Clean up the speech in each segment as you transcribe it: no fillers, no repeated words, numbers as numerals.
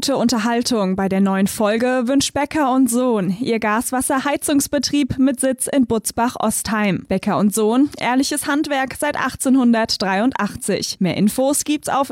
gute Unterhaltung bei der neuen Folge wünscht Becker & Sohn, ihr Gaswasserheizungsbetrieb mit Sitz in Butzbach-Ostheim. Becker & Sohn, ehrliches Handwerk seit 1883. Mehr Infos gibt's auf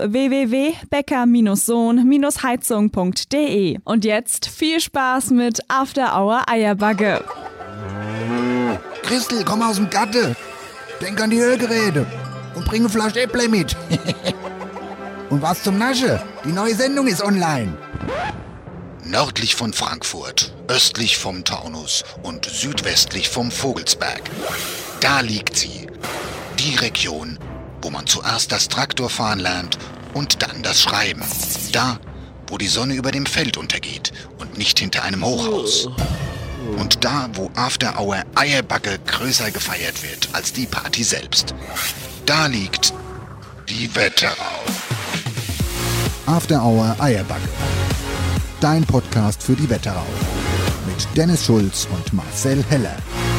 www.becker-sohn-heizung.de. Und jetzt viel Spaß mit After Hour Eierbagge. Christel, komm aus dem Gatte. Denk an die Ölgeräte und bring eine Flasche Äpple mit. Und was zum Nasche? Die neue Sendung ist online. Nördlich von Frankfurt, östlich vom Taunus und südwestlich vom Vogelsberg. Da liegt sie. Die Region, wo man zuerst das Traktorfahren lernt und dann das Schreiben. Da, wo die Sonne über dem Feld untergeht und nicht hinter einem Hochhaus. Und da, wo After Hour Eierbagge größer gefeiert wird als die Party selbst. Da liegt die Wetterau. After Hour Eierbagge. Dein Podcast für die Wetterau. Mit Dennis Schulz und Marcel Heller.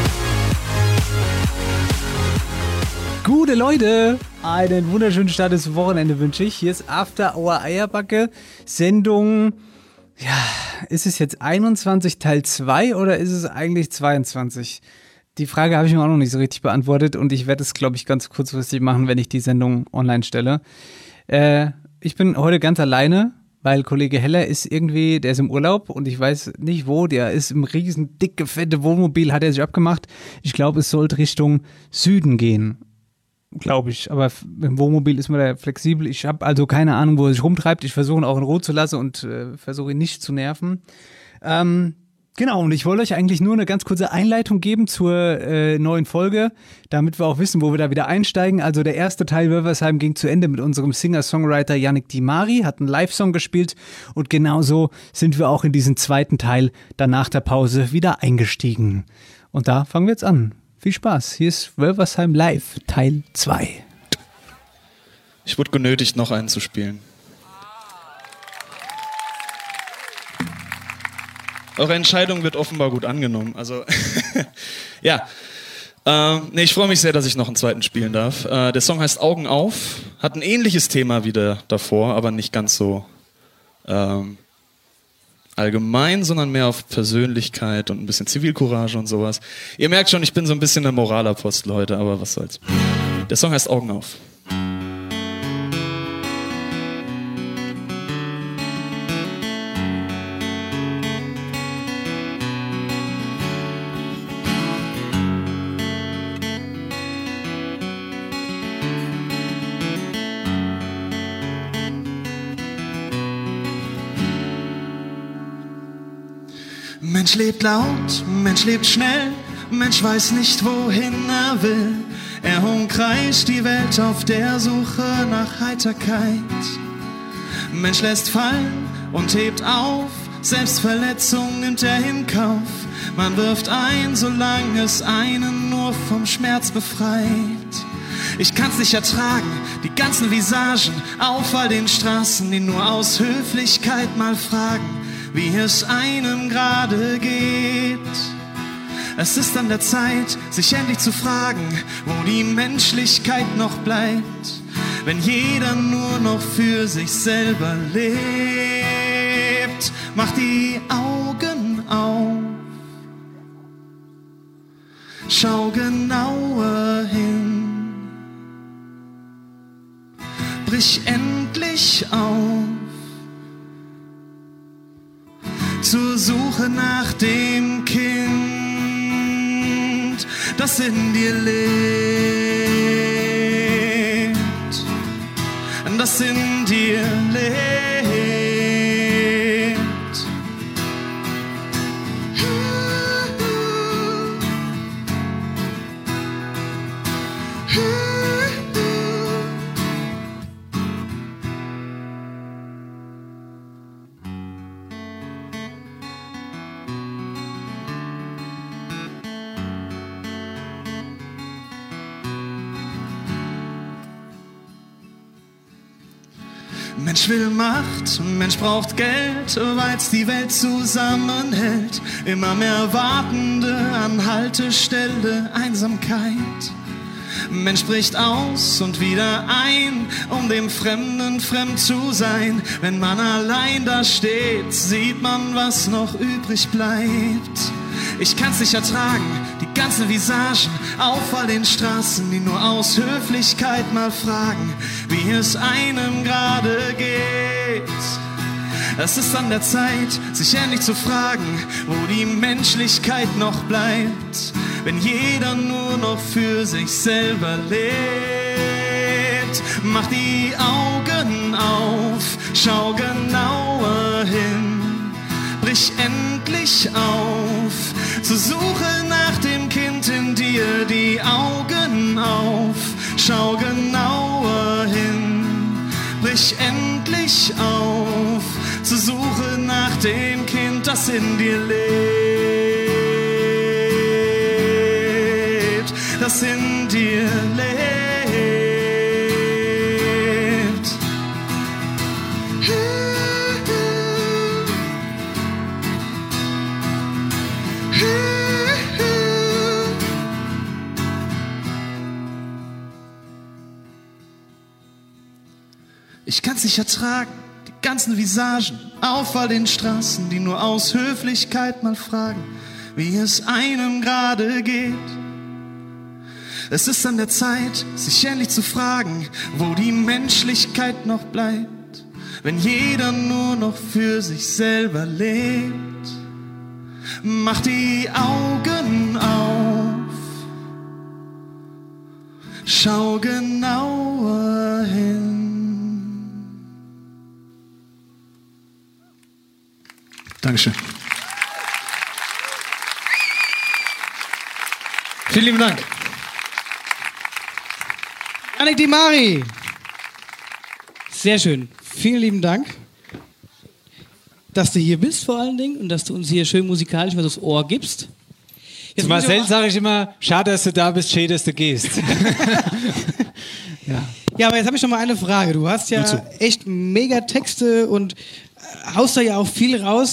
Gute Leute, einen wunderschönen Start ins Wochenende wünsche ich. Hier ist After Hour Eierbagge. Sendung, ja, ist es jetzt 21 Teil 2 oder ist es eigentlich 22? Die Frage habe ich mir auch noch nicht so richtig beantwortet und ich werde es, glaube ich, ganz kurzfristig machen, wenn ich die Sendung online stelle. Ich bin heute ganz alleine, weil Kollege Heller ist irgendwie, der ist im Urlaub und ich weiß nicht wo, der ist im riesen, dicke, fette Wohnmobil, hat er sich abgemacht. Ich glaube, es sollte Richtung Süden gehen, glaube ich. Aber im Wohnmobil ist man da flexibel. Ich habe also keine Ahnung, wo er sich rumtreibt. Ich versuche ihn auch in Ruhe zu lassen und versuche ihn nicht zu nerven. Genau, und ich wollte euch eigentlich nur eine ganz kurze Einleitung geben zur neuen Folge, damit wir auch wissen, wo wir da wieder einsteigen. Also der erste Teil Wölversheim ging zu Ende mit unserem Singer-Songwriter Yannick Dimari, hat einen Live-Song gespielt und genauso sind wir auch in diesen zweiten Teil dann nach der Pause wieder eingestiegen. Und da fangen wir jetzt an. Viel Spaß, hier ist Wölversheim Live, Teil 2. Ich wurde genötigt, noch einen zu spielen. Eure Entscheidung wird offenbar gut angenommen. Also, ja. Ich freue mich sehr, dass ich noch einen zweiten spielen darf. Der Song heißt Augen auf. Hat ein ähnliches Thema wie der davor, aber nicht ganz so allgemein, sondern mehr auf Persönlichkeit und ein bisschen Zivilcourage und sowas. Ihr merkt schon, ich bin so ein bisschen der Moralapostel heute, aber was soll's. Der Song heißt Augen auf. Mensch lebt laut, Mensch lebt schnell, Mensch weiß nicht, wohin er will. Er umkreist die Welt auf der Suche nach Heiterkeit. Mensch lässt fallen und hebt auf, Selbstverletzung nimmt er in Kauf. Man wirft ein, solange es einen nur vom Schmerz befreit. Ich kann's nicht ertragen, die ganzen Visagen auf all den Straßen, die nur aus Höflichkeit mal fragen, wie es einem gerade geht. Es ist an der Zeit, sich endlich zu fragen, wo die Menschlichkeit noch bleibt, wenn jeder nur noch für sich selber lebt. Mach die Augen auf, schau genauer hin, brich endlich auf, zur Suche nach dem Kind, das in dir lebt, das in dir lebt. Mensch will Macht, Mensch braucht Geld, weil's die Welt zusammenhält. Immer mehr Wartende an Haltestelle, Einsamkeit. Mensch bricht aus und wieder ein, um dem Fremden fremd zu sein. Wenn man allein da steht, sieht man, was noch übrig bleibt. Ich kann's nicht ertragen, die ganzen Visagen auf all den Straßen, die nur aus Höflichkeit mal fragen, wie es einem gerade geht. Es ist an der Zeit, sich endlich zu fragen, wo die Menschlichkeit noch bleibt, wenn jeder nur noch für sich selber lebt. Mach die Augen auf, schau genauer hin, brich endlich auf, zur Suche nach dem Kind in dir. Die Augen auf, schau genauer hin, brich endlich auf, zur Suche nach dem Kind, das in dir lebt, das in dir lebt. Ich kann's nicht ertragen, die ganzen Visagen auf all den Straßen, die nur aus Höflichkeit mal fragen, wie es einem gerade geht. Es ist an der Zeit, sich endlich zu fragen, wo die Menschlichkeit noch bleibt, wenn jeder nur noch für sich selber lebt. Mach die Augen auf, schau genauer hin. Dankeschön. Vielen lieben Dank. Yannick Dimari. Sehr schön. Vielen lieben Dank, dass du hier bist vor allen Dingen und dass du uns hier schön musikalisch was aufs Ohr gibst. Zu Marcel sage ich immer, schade, dass du da bist, schade, dass du gehst. Ja, aber jetzt habe ich noch mal eine Frage. Du hast ja echt mega Texte und haust da ja auch viel raus.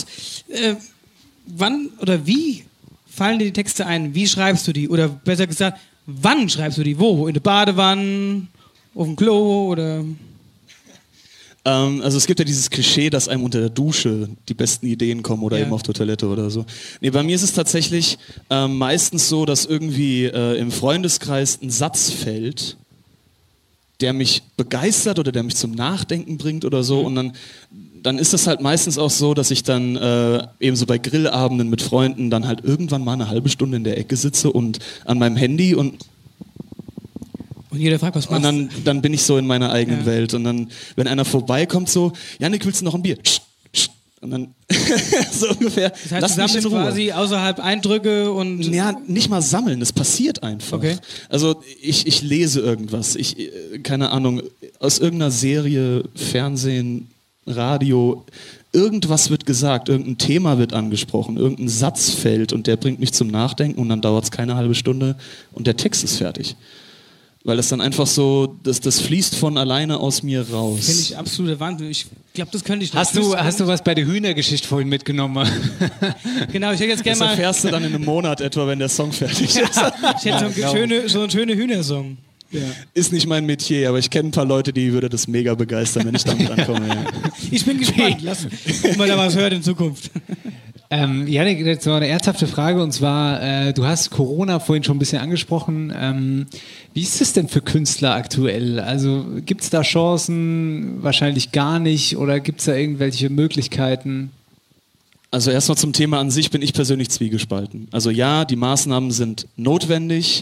Wann oder wie fallen dir die Texte ein? Wie schreibst du die? Oder besser gesagt, wann schreibst du die? Wo? In der Badewanne? Auf dem Klo? Oder... Also es gibt ja dieses Klischee, dass einem unter der Dusche die besten Ideen kommen oder eben auf der Toilette oder so. Nee, bei mir ist es tatsächlich meistens so, dass irgendwie im Freundeskreis ein Satz fällt, der mich begeistert oder der mich zum Nachdenken bringt oder so. Und dann ist es halt meistens auch so, dass ich dann eben so bei Grillabenden mit Freunden dann halt irgendwann mal eine halbe Stunde in der Ecke sitze und an meinem Handy und jeder fragt, was machst du? Und dann bin ich so in meiner eigenen Welt. Und dann, wenn einer vorbeikommt, so, Yannick, willst du noch ein Bier? Und dann so ungefähr. Das heißt, du sammelst quasi außerhalb Eindrücke und... Ja, nicht mal sammeln, das passiert einfach. Okay. Also ich lese irgendwas. Keine Ahnung, aus irgendeiner Serie, Fernsehen, Radio, irgendwas wird gesagt, irgendein Thema wird angesprochen, irgendein Satz fällt und der bringt mich zum Nachdenken und dann dauert es keine halbe Stunde und der Text ist fertig. Weil das dann einfach so, das fließt von alleine aus mir raus. Finde ich absoluter Wahnsinn. Ich glaube, das könnte ich nicht. Hast du was bei der Hühnergeschichte vorhin mitgenommen? Genau, ich hätte jetzt gerne mal... Das erfährst du dann in einem Monat etwa, wenn der Song fertig ist. Ich hätte so einen schönen Hühnersong. Ja. Ist nicht mein Metier, aber ich kenne ein paar Leute, die würde das mega begeistern, wenn ich damit ankomme. Ja. Ich bin gespannt. Ob man da was hört in Zukunft. Yannick, jetzt noch eine ernsthafte Frage und zwar, du hast Corona vorhin schon ein bisschen angesprochen. Wie ist es denn für Künstler aktuell? Also gibt es da Chancen? Wahrscheinlich gar nicht oder gibt es da irgendwelche Möglichkeiten? Also erstmal zum Thema an sich bin ich persönlich zwiegespalten. Also ja, die Maßnahmen sind notwendig.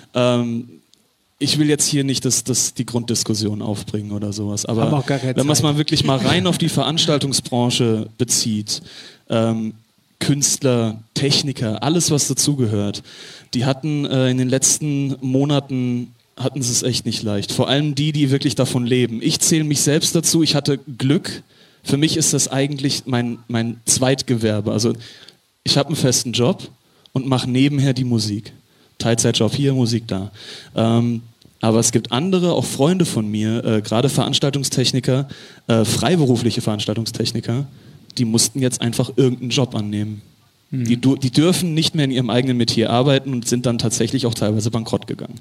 Ich will jetzt hier nicht die Grunddiskussion aufbringen oder sowas, aber wenn man es mal wirklich mal rein auf die Veranstaltungsbranche bezieht, Künstler, Techniker, alles was dazugehört, die hatten in den letzten Monaten, hatten sie es echt nicht leicht. Vor allem die wirklich davon leben. Ich zähle mich selbst dazu, ich hatte Glück. Für mich ist das eigentlich mein Zweitgewerbe. Also ich habe einen festen Job und mache nebenher die Musik. Teilzeitjob hier, Musik da. Aber es gibt andere, auch Freunde von mir, gerade Veranstaltungstechniker, freiberufliche Veranstaltungstechniker, die mussten jetzt einfach irgendeinen Job annehmen, Die dürfen nicht mehr in ihrem eigenen Metier arbeiten und sind dann tatsächlich auch teilweise bankrott gegangen.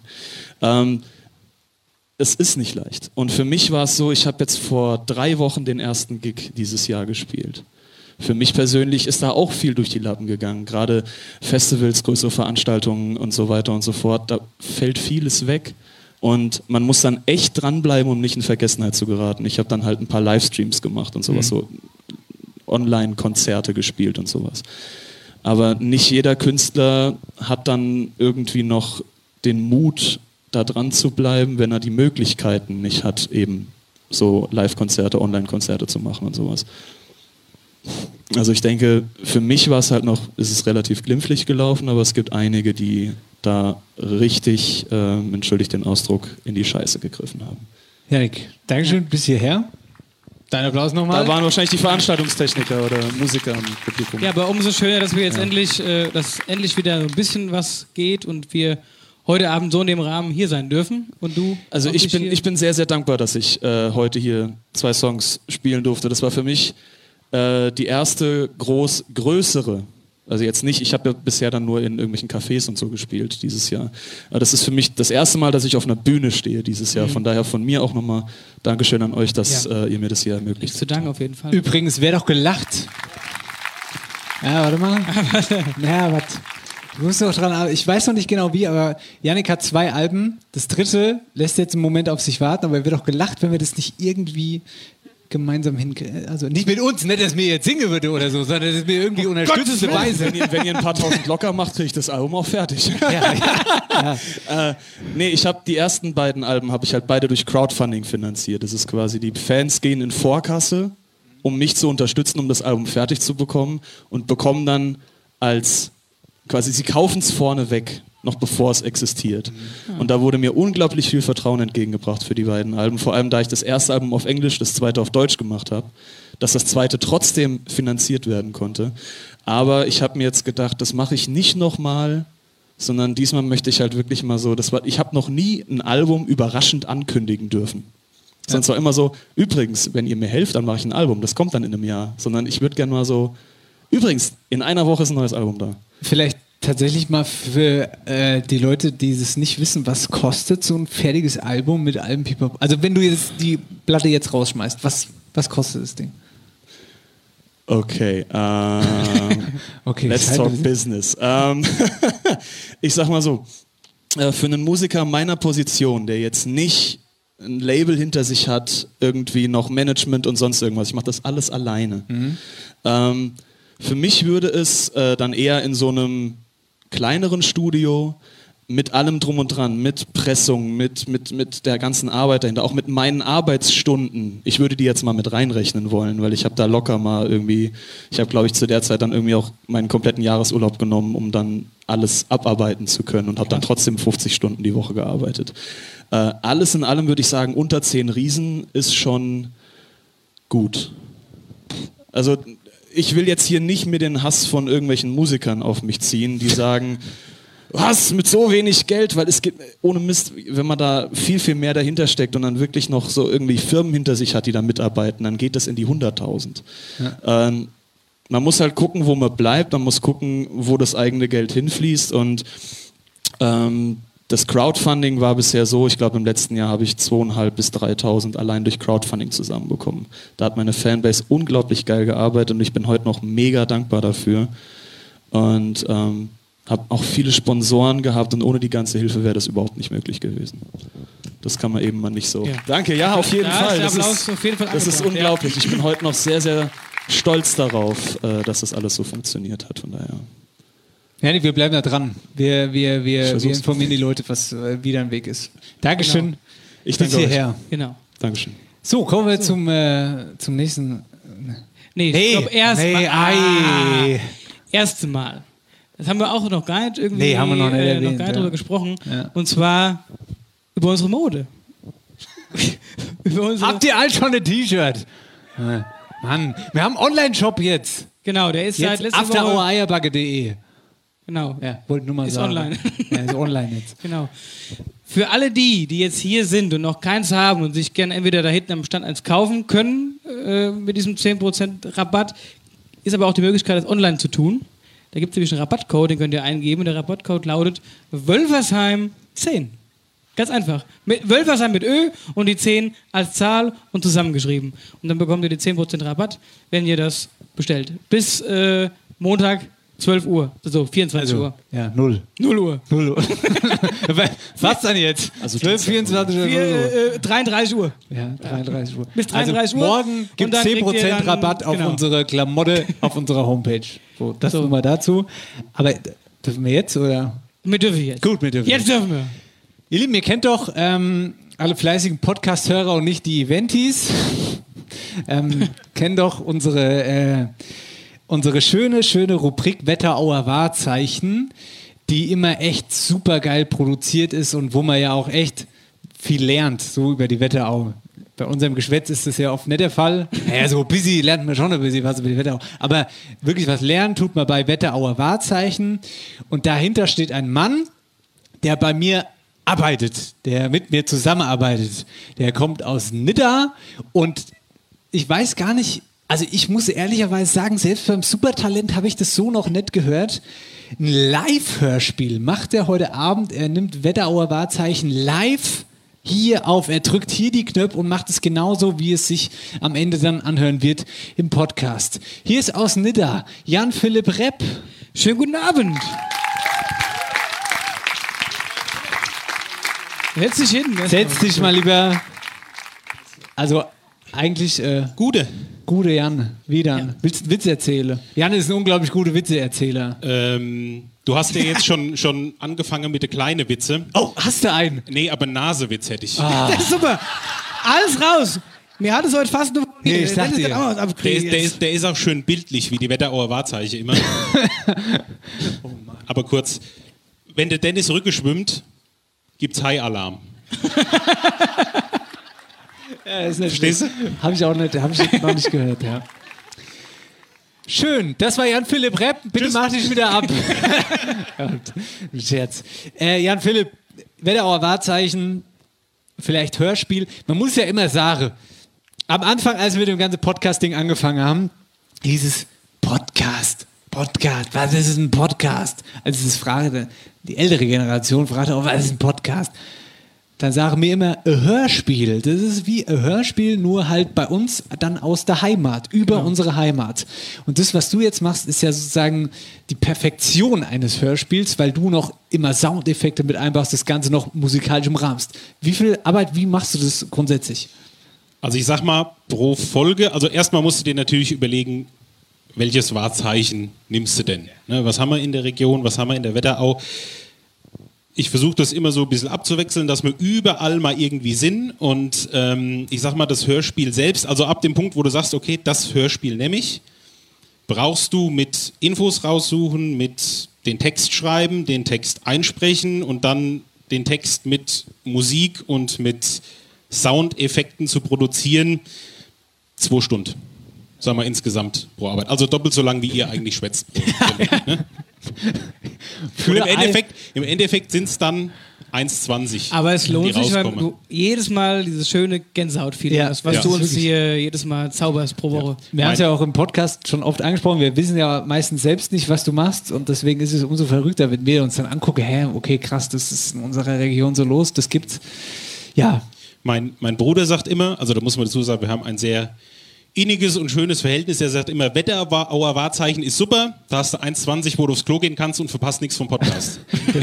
Es ist nicht leicht. Und für mich war es so, ich habe jetzt vor 3 Wochen den ersten Gig dieses Jahr gespielt. Für mich persönlich ist da auch viel durch die Lappen gegangen. Gerade Festivals, größere Veranstaltungen und so weiter und so fort. Da fällt vieles weg. Und man muss dann echt dranbleiben, um nicht in Vergessenheit zu geraten. Ich habe dann halt ein paar Livestreams gemacht und sowas, so Online-Konzerte gespielt und sowas. Aber nicht jeder Künstler hat dann irgendwie noch den Mut, da dran zu bleiben, wenn er die Möglichkeiten nicht hat, eben so Live-Konzerte, Online-Konzerte zu machen und sowas. Also ich denke, für mich war es halt noch, ist es relativ glimpflich gelaufen, aber es gibt einige, die da richtig, entschuldigt den Ausdruck, in die Scheiße gegriffen haben. Jannik, Dankeschön, bis hierher. Dein Applaus nochmal. Da waren wahrscheinlich die Veranstaltungstechniker oder Musiker im Publikum. Ja, aber umso schöner, dass wir jetzt endlich wieder so ein bisschen was geht und wir heute Abend so in dem Rahmen hier sein dürfen. Und du? Also ich bin sehr, sehr dankbar, dass ich heute hier 2 Songs spielen durfte. Das war für mich die erste größere, also jetzt nicht, ich habe ja bisher dann nur in irgendwelchen Cafés und so gespielt dieses Jahr. Aber das ist für mich das erste Mal, dass ich auf einer Bühne stehe dieses Jahr. Von daher von mir auch nochmal Dankeschön an euch, dass ihr mir das hier ermöglicht. Zu Dank auf jeden Fall. Übrigens, wer doch gelacht. Ja, warte mal. Ja, was? Du musst doch dran, ich weiß noch nicht genau wie, aber Jannik hat 2 Alben. Das 3. lässt jetzt einen Moment auf sich warten, aber er wird auch gelacht, wenn wir das nicht irgendwie gemeinsam hinkriegen. Also nicht mit uns, nicht, dass mir jetzt singen würde oder so, sondern dass wir irgendwie unterstützende Weise. Wenn ihr ein paar tausend locker macht, kriege ich das Album auch fertig. Nee, ich habe die ersten beiden Alben habe ich halt beide durch Crowdfunding finanziert. Das ist quasi, die Fans gehen in Vorkasse, um mich zu unterstützen, um das Album fertig zu bekommen und bekommen dann als quasi, sie kaufen es vorne weg, noch bevor es existiert. Und da wurde mir unglaublich viel Vertrauen entgegengebracht für die beiden Alben. Vor allem, da ich das erste Album auf Englisch, das zweite auf Deutsch gemacht habe, dass das zweite trotzdem finanziert werden konnte. Aber ich habe mir jetzt gedacht, das mache ich nicht nochmal, sondern diesmal möchte ich halt wirklich mal so, ich habe noch nie ein Album überraschend ankündigen dürfen. Sonst war immer so, übrigens, wenn ihr mir helft, dann mache ich ein Album. Das kommt dann in einem Jahr. Sondern ich würde gerne mal so, übrigens, in einer Woche ist ein neues Album da. Vielleicht tatsächlich mal für die Leute, die es nicht wissen, was kostet so ein fertiges Album mit allem Pipapo? Also wenn du jetzt die Platte jetzt rausschmeißt, was kostet das Ding? Okay, okay, let's talk business. Ich sag mal so, für einen Musiker meiner Position, der jetzt nicht ein Label hinter sich hat, irgendwie noch Management und sonst irgendwas, ich mache das alles alleine. Für mich würde es dann eher in so einem kleineren Studio mit allem drum und dran, mit Pressung, mit der ganzen Arbeit dahinter, auch mit meinen Arbeitsstunden. Ich würde die jetzt mal mit reinrechnen wollen, weil ich habe da locker mal irgendwie, ich habe glaube ich zu der Zeit dann irgendwie auch meinen kompletten Jahresurlaub genommen, um dann alles abarbeiten zu können und habe dann trotzdem 50 Stunden die Woche gearbeitet. Alles in allem würde ich sagen, unter 10 Riesen ist schon gut. Also ich will jetzt hier nicht mit den Hass von irgendwelchen Musikern auf mich ziehen, die sagen, was, mit so wenig Geld, weil es gibt, ohne Mist, wenn man da viel, viel mehr dahinter steckt und dann wirklich noch so irgendwie Firmen hinter sich hat, die da mitarbeiten, dann geht das in die 100.000. Ja. Man muss halt gucken, wo man bleibt, man muss gucken, wo das eigene Geld hinfließt und das Crowdfunding war bisher so, ich glaube im letzten Jahr habe ich 2.500 bis 3.000 allein durch Crowdfunding zusammenbekommen. Da hat meine Fanbase unglaublich geil gearbeitet und ich bin heute noch mega dankbar dafür. Und habe auch viele Sponsoren gehabt und ohne die ganze Hilfe wäre das überhaupt nicht möglich gewesen. Das kann man eben mal nicht so. Ja. Danke, ja, auf jeden Fall. Das ist unglaublich. Ich bin heute noch sehr, sehr stolz darauf, dass das alles so funktioniert hat. Von daher. Ja, wir bleiben da dran. Wir informieren die Leute, was wieder ein Weg ist. Dankeschön. Genau. Ich danke hierher. Genau. Dankeschön. So, kommen wir zum nächsten. Nee, ich glaube erste Mal. Das haben wir auch noch gar nicht irgendwie haben wir noch nicht erwähnt, drüber gesprochen. Ja. Und zwar über unsere Mode. Habt ihr alle schon ein T-Shirt? Mann, wir haben einen Online-Shop jetzt. Genau, der ist jetzt seit letzter Woche. afterohreierbacke.de. Genau. Ja, wollte nur mal ist sagen. Online. Ja, ist online jetzt. Genau. Für alle die jetzt hier sind und noch keins haben und sich gerne entweder da hinten am Stand eins kaufen können mit diesem 10% Rabatt, ist aber auch die Möglichkeit, das online zu tun. Da gibt es nämlich einen Rabattcode, den könnt ihr eingeben. Und der Rabattcode lautet Wölfersheim 10. Ganz einfach. Wölfersheim mit Ö und die 10 als Zahl und zusammengeschrieben. Und dann bekommt ihr die 10% Rabatt, wenn ihr das bestellt. Bis Montag 12 Uhr, also 24 Uhr. Ja, 0 Uhr. Was dann jetzt? Also 12, 24 Uhr. 33 Uhr. Ja, 33 Uhr. Bis 33 Uhr. Morgen gibt es 10% Rabatt auf unsere Klamotte auf unserer Homepage. So, das nur mal dazu. Aber dürfen wir jetzt, oder? Wir dürfen jetzt. Gut, wir dürfen jetzt. Dürfen wir. Ihr Lieben, ihr kennt doch alle fleißigen Podcast-Hörer und nicht die Eventis. Kennt doch unsere schöne Rubrik Wetterauer Wahrzeichen, die immer echt super geil produziert ist und wo man ja auch echt viel lernt, so über die Wetterau. Bei unserem Geschwätz ist das ja oft nicht der Fall. Naja, so busy lernt man schon ein bisschen was über die Wetterau. Aber wirklich was lernen tut man bei Wetterauer Wahrzeichen. Und dahinter steht ein Mann, der bei mir arbeitet, der mit mir zusammenarbeitet. Der kommt aus Nidda und ich weiß gar nicht, also ich muss ehrlicherweise sagen, selbst beim Supertalent habe ich das so noch nicht gehört. Ein Live-Hörspiel macht er heute Abend. Er nimmt Wetterauer Wahrzeichen live hier auf. Er drückt hier die Knöpfe und macht es genauso, wie es sich am Ende dann anhören wird im Podcast. Hier ist aus Nidda Jan-Philipp Repp. Schönen guten Abend. Setz dich hin. Setz dich mal lieber. Also eigentlich Gute Jan, wie dann? Ja. Willst du einen Witz erzählen? Jan ist ein unglaublich guter Witzeerzähler. Du hast ja jetzt schon angefangen mit den kleinen Witze. Oh, hast du einen? Nee, aber Nasewitz hätte ich. Das ist super. Alles raus. Mir hat es heute fast nur... Nee, ich sag dir. Der ist auch schön bildlich, wie die Wetterauer Wahrzeichen immer. Oh Mann. Aber kurz, wenn der Dennis Rücke schwimmt, gibt's Hai-Alarm. Ja, verstehst du? Habe ich noch nicht gehört, ja. Schön, das war Jan-Philipp Repp. Bitte mach dich wieder ab. Scherz. Jan-Philipp, Wetterauer Wahrzeichen, vielleicht Hörspiel. Man muss ja immer sagen, am Anfang, als wir mit dem ganzen Podcast-Ding angefangen haben, hieß es Podcast, was ist ein Podcast? Also das fragte, die ältere Generation fragte auch, was ist ein Podcast? Dann sagen wir immer, ein Hörspiel. Das ist wie ein Hörspiel, nur halt bei uns dann aus der Heimat, über unsere Heimat. Und das, was du jetzt machst, ist ja sozusagen die Perfektion eines Hörspiels, weil du noch immer Soundeffekte mit einbaust, das Ganze noch musikalisch umrahmst. Wie viel Arbeit, wie machst du das grundsätzlich? Also ich sag mal, pro Folge, also erstmal musst du dir natürlich überlegen, welches Wahrzeichen nimmst du denn? Ne, was haben wir in der Region, was haben wir in der Wetterau? Ich versuche das immer so ein bisschen abzuwechseln, dass wir überall mal irgendwie sind und ich sag mal, das Hörspiel selbst, also ab dem Punkt, wo du sagst, okay, das Hörspiel nehme ich, brauchst du mit Infos raussuchen, mit den Text schreiben, den Text einsprechen und dann den Text mit Musik und mit Soundeffekten zu produzieren, 2 Stunden. Sagen wir insgesamt pro Arbeit. Also doppelt so lang, wie ihr eigentlich schwätzt. Ne? Im Endeffekt sind es dann 1,20. Aber es lohnt sich, weil du jedes Mal dieses schöne Gänsehaut-Feeling hast, was du uns hier jedes Mal zauberst pro Woche. Ja. Wir haben es ja auch im Podcast schon oft angesprochen, wir wissen ja meistens selbst nicht, was du machst und deswegen ist es umso verrückter, wenn wir uns dann angucken, okay, krass, das ist in unserer Region so los, das gibt's. Ja. Mein Bruder sagt immer, also da muss man dazu sagen, wir haben ein sehr inniges und schönes Verhältnis. Er sagt immer, Wetterauer Wahrzeichen ist super. Da hast du 1,20, wo du aufs Klo gehen kannst und verpasst nichts vom Podcast.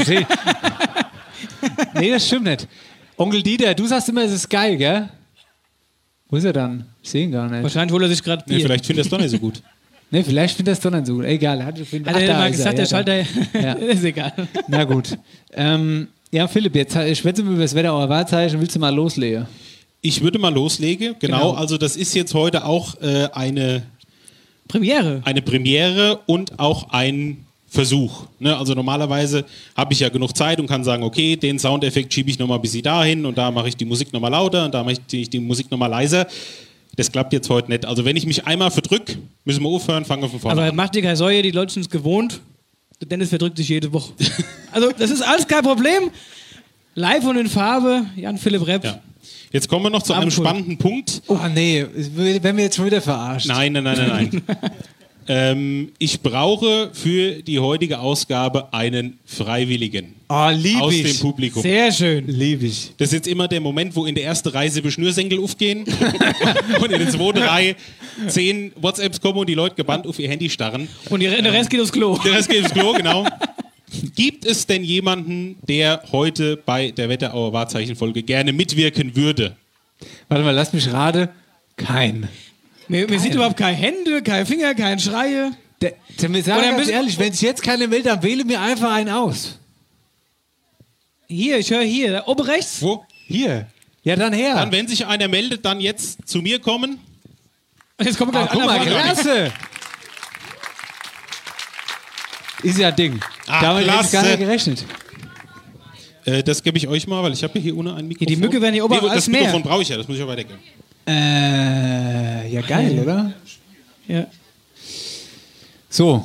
Nee, das stimmt nicht. Onkel Dieter, du sagst immer, es ist geil, gell? Wo ist er dann? Ich sehe ihn gar nicht. Wahrscheinlich holt er sich gerade Bier. Nee, vielleicht findet er es doch nicht so gut. Nee, vielleicht findet er es doch nicht so gut. Egal. Hat er mal gesagt, der Schalter ist egal. Na gut. Ja, Philipp, jetzt schwätzen wir über das Wetterauer Wahrzeichen. Willst du mal loslegen? Ich würde mal loslegen. Genau. Also das ist jetzt heute auch eine Premiere. Eine Premiere und auch ein Versuch. Ne? Also normalerweise habe ich ja genug Zeit und kann sagen, okay, den Soundeffekt schiebe ich nochmal ein bisschen dahin und da mache ich die Musik nochmal lauter und da mache ich die Musik nochmal leiser. Das klappt jetzt heute nicht. Also wenn ich mich einmal verdrücke, müssen wir aufhören, fangen wir von vorne an. Aber macht dir keine Säue, die Leute sind es gewohnt. Der Dennis verdrückt sich jede Woche. Also das ist alles kein Problem. Live und in Farbe, Jan-Philipp Repp. Ja. Jetzt kommen wir noch zu einem spannenden Punkt. Oh nee, wenn wir jetzt schon wieder verarschen. Nein. Ich brauche für die heutige Ausgabe einen Freiwilligen Oh, lieb aus ich. dem Publikum. Sehr schön. Lieb ich. Das ist jetzt immer der Moment, wo in der ersten Reihe 7 Schnürsenkel aufgehen und in der zweiten Reihe 10 WhatsApps kommen und die Leute gebannt auf ihr Handy starren. Und der Rest geht aufs Klo. Der Rest geht ins Klo, genau. Gibt es denn jemanden, der heute bei der Wetterauer Wahrzeichenfolge gerne mitwirken würde? Warte mal, lass mich raten. Kein. Wir sehen überhaupt keine Hände, keine Finger, keine Schreie. Wir sagen Oder ganz müssen- ehrlich, wenn sich jetzt keiner meldet, dann wähle mir einfach einen aus. Hier, ich höre hier, da oben rechts. Wo? Hier. Ja, dann her. Dann, wenn sich einer meldet, dann jetzt zu mir kommen. Und jetzt kommt gleich Guck mal, einer vorne. klasse. Ist ja ein Ding. Ah, Damit hätte ich gar klasse. nicht gerechnet. Das gebe ich euch mal, weil ich habe hier ohne ein Mikrofon. Die Mücke werden hier oben das als mehr. Mikrofon brauche ich ja, das muss ich auch weitergeben. Ja, geil, oder? Ja. So.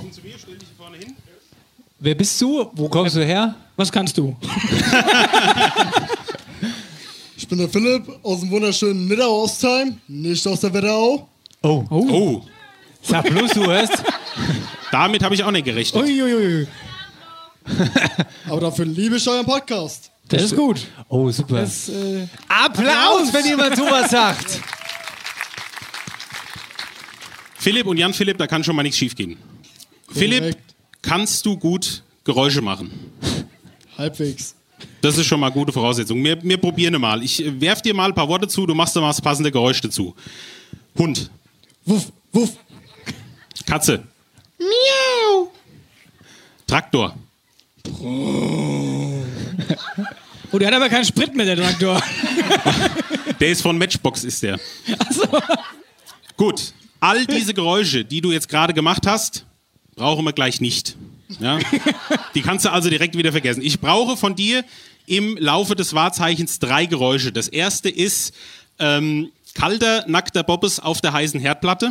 Wer bist du? Wo kommst du her? Was kannst du? Ich bin der Philipp aus dem wunderschönen Nidau-Ostheim, nicht aus der Wetterau. Oh, Sag bloß, du hörst. damit habe ich auch nicht gerechnet. Uiuiui. Aber dafür liebe ich euren Podcast. Das ist gut. Oh, super. Das, Applaus, wenn jemand sowas sagt. Philipp und Jan-Philipp, da kann schon mal nichts schief gehen. Philipp, kannst du gut Geräusche machen? Halbwegs. Das ist schon mal gute Voraussetzung. Wir probieren mal. Ich werf dir mal ein paar Worte zu, du machst da mal das passende Geräusch dazu. Hund. Wuff, wuff. Katze. Miau. Traktor. oh, der hat aber keinen Sprit mehr, der Traktor. Der ist von Matchbox, ist der. Gut. All diese Geräusche, die du jetzt gerade gemacht hast, brauchen wir gleich nicht. Ja? Die kannst du also direkt wieder vergessen. Ich brauche von dir im Laufe des Wahrzeichens 3 Geräusche. Das erste ist kalter, nackter Bobbes auf der heißen Herdplatte.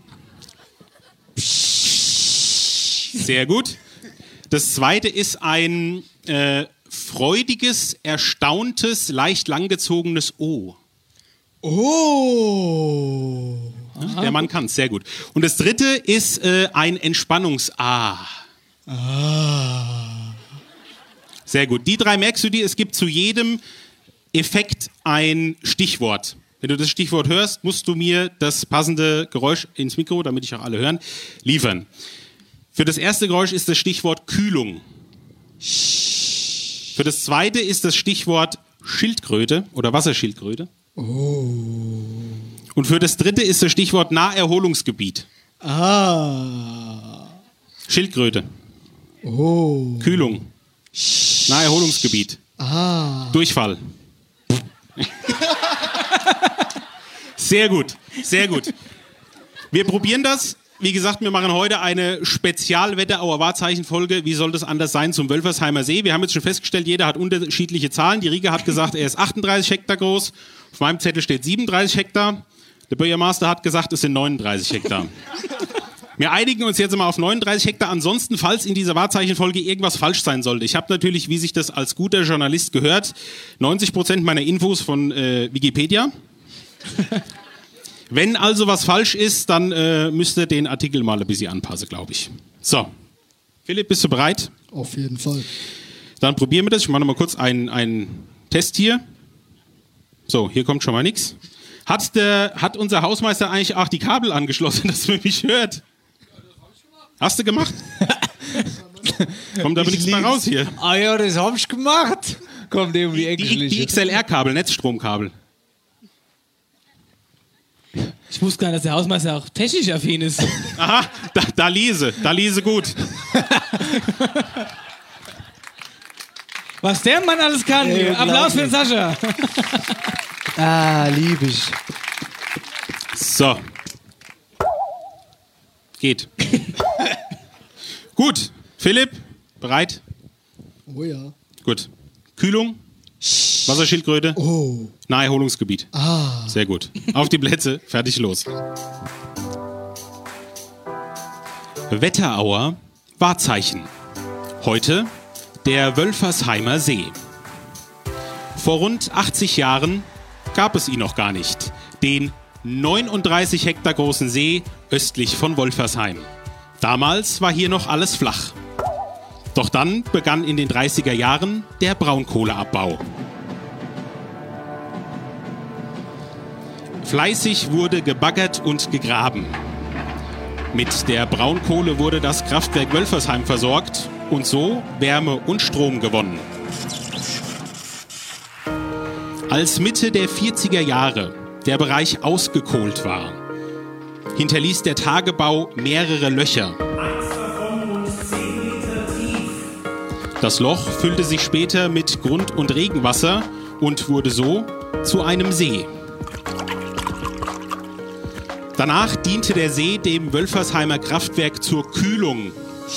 Sehr gut. Das zweite ist ein freudiges, erstauntes, leicht langgezogenes O. Oh. Der Mann kann es, sehr gut. Und das dritte ist ein Entspannungs-A. Sehr gut. Die 3 merkst du dir, es gibt zu jedem Effekt ein Stichwort. Wenn du das Stichwort hörst, musst du mir das passende Geräusch ins Mikro, damit ich auch alle hören, liefern. Für das erste Geräusch ist das Stichwort Kühlung. Für das zweite ist das Stichwort Schildkröte oder Wasserschildkröte. Und für das dritte ist das Stichwort Naherholungsgebiet. Schildkröte. Kühlung. Naherholungsgebiet. Durchfall. Sehr gut, sehr gut. Wir probieren das. Wie gesagt, wir machen heute eine Spezial-Wetterauer Wahrzeichenfolge. Wie soll das anders sein zum Wölfersheimer See? Wir haben jetzt schon festgestellt, jeder hat unterschiedliche Zahlen. Die Rieke hat gesagt, er ist 38 Hektar groß. Auf meinem Zettel steht 37 Hektar. Der Bürgermeister hat gesagt, es sind 39 Hektar. Wir einigen uns jetzt mal auf 39 Hektar. Ansonsten, falls in dieser Wahrzeichenfolge irgendwas falsch sein sollte. Ich habe natürlich, wie sich das als guter Journalist gehört, 90% meiner Infos von Wikipedia. Wenn also was falsch ist, dann müsst ihr den Artikel mal ein bisschen anpassen, glaube ich. So, Philipp, bist du bereit? Auf jeden Fall. Dann probieren wir das. Ich mache noch mal kurz einen Test hier. So, hier kommt schon mal nichts. Hat unser Hausmeister eigentlich auch die Kabel angeschlossen, dass man mich hört? Hast du gemacht? Kommt aber nichts mehr raus hier. Ah ja, das hab ich gemacht. Kommt der um die Ecke Die XLR-Kabel, Netzstromkabel. Ich wusste gar nicht, dass der Hausmeister auch technisch affin ist. Aha, da lese gut. Was der Mann alles kann. Applaus für den Sascha. lieb ich. So. Geht. Gut. Philipp, bereit? Oh ja. Gut. Kühlung. Wasserschildkröte. Oh. Naherholungsgebiet. Sehr gut. Auf die Plätze, fertig, los. Wetterauer Wahrzeichen. Heute der Wölfersheimer See. Vor rund 80 Jahren gab es ihn noch gar nicht. Den 39 Hektar großen See östlich von Wolfersheim. Damals war hier noch alles flach. Doch dann begann in den 30er Jahren der Braunkohleabbau. Fleißig wurde gebaggert und gegraben. Mit der Braunkohle wurde das Kraftwerk Wölfersheim versorgt und so Wärme und Strom gewonnen. Als Mitte der 40er Jahre der Bereich ausgekohlt war, hinterließ der Tagebau mehrere Löcher. Das Loch füllte sich später mit Grund- und Regenwasser und wurde so zu einem See. Danach diente der See dem Wölfersheimer Kraftwerk zur Kühlung.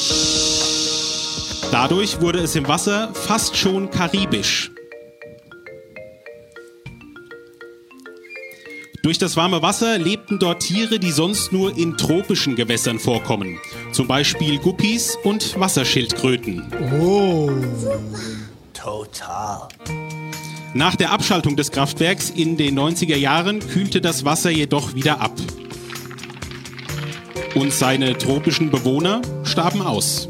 Dadurch wurde es im Wasser fast schon karibisch. Durch das warme Wasser lebten dort Tiere, die sonst nur in tropischen Gewässern vorkommen. Zum Beispiel Guppies und Wasserschildkröten. Oh. Total. Nach der Abschaltung des Kraftwerks in den 90er Jahren kühlte das Wasser jedoch wieder ab. Und seine tropischen Bewohner starben aus.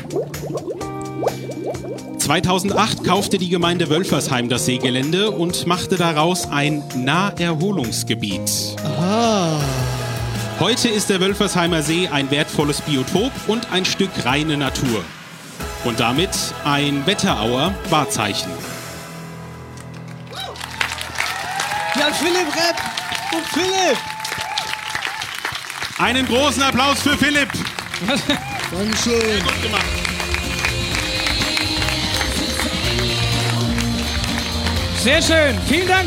2008 kaufte die Gemeinde Wölfersheim das Seegelände und machte daraus ein Naherholungsgebiet. Aha. Heute ist der Wölfersheimer See ein wertvolles Biotop und ein Stück reine Natur. Und damit ein Wetterauer Wahrzeichen. Ja, Philipp Repp und Philipp. Einen großen Applaus für Philipp. Dankeschön. Gut gemacht. Sehr schön. Vielen Dank.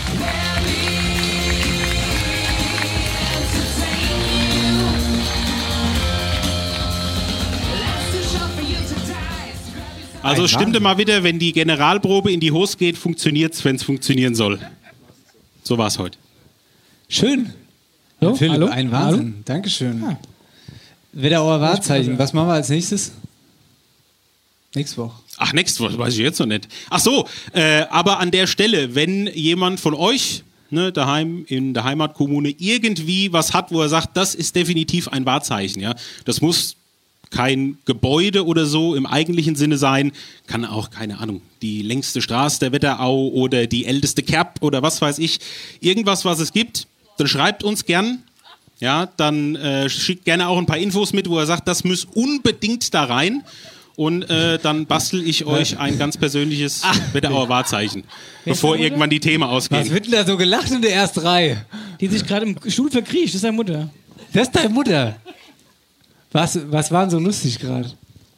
Also stimmte mal wieder, wenn die Generalprobe in die Hose geht, funktioniert's, wenn es funktionieren soll. So war's heute. Schön. So, Philipp, hallo? ein Wahnsinn. Hallo? Dankeschön. Ah. Wetterauer Wahrzeichen. Was machen wir als nächstes? Nächste Woche. Ach, nächste Woche, weiß ich jetzt noch nicht. Ach so, aber an der Stelle, wenn jemand von euch daheim in der Heimatkommune irgendwie was hat, wo er sagt, das ist definitiv ein Wahrzeichen, ja, das muss kein Gebäude oder so im eigentlichen Sinne sein, kann auch, keine Ahnung, die längste Straße der Wetterau oder die älteste Kerb oder was weiß ich, irgendwas, was es gibt, dann schreibt uns gern, ja, dann schickt gerne auch ein paar Infos mit, wo er sagt, das muss unbedingt da rein. Und dann bastel ich euch ein ganz persönliches Wetterauer Wahrzeichen, bevor irgendwann die Themen ausgehen. Was wird denn da so gelacht in der ersten Reihe? Die sich gerade im Stuhl verkriecht. Das ist deine Mutter. Das ist deine Mutter. Was war denn so lustig gerade?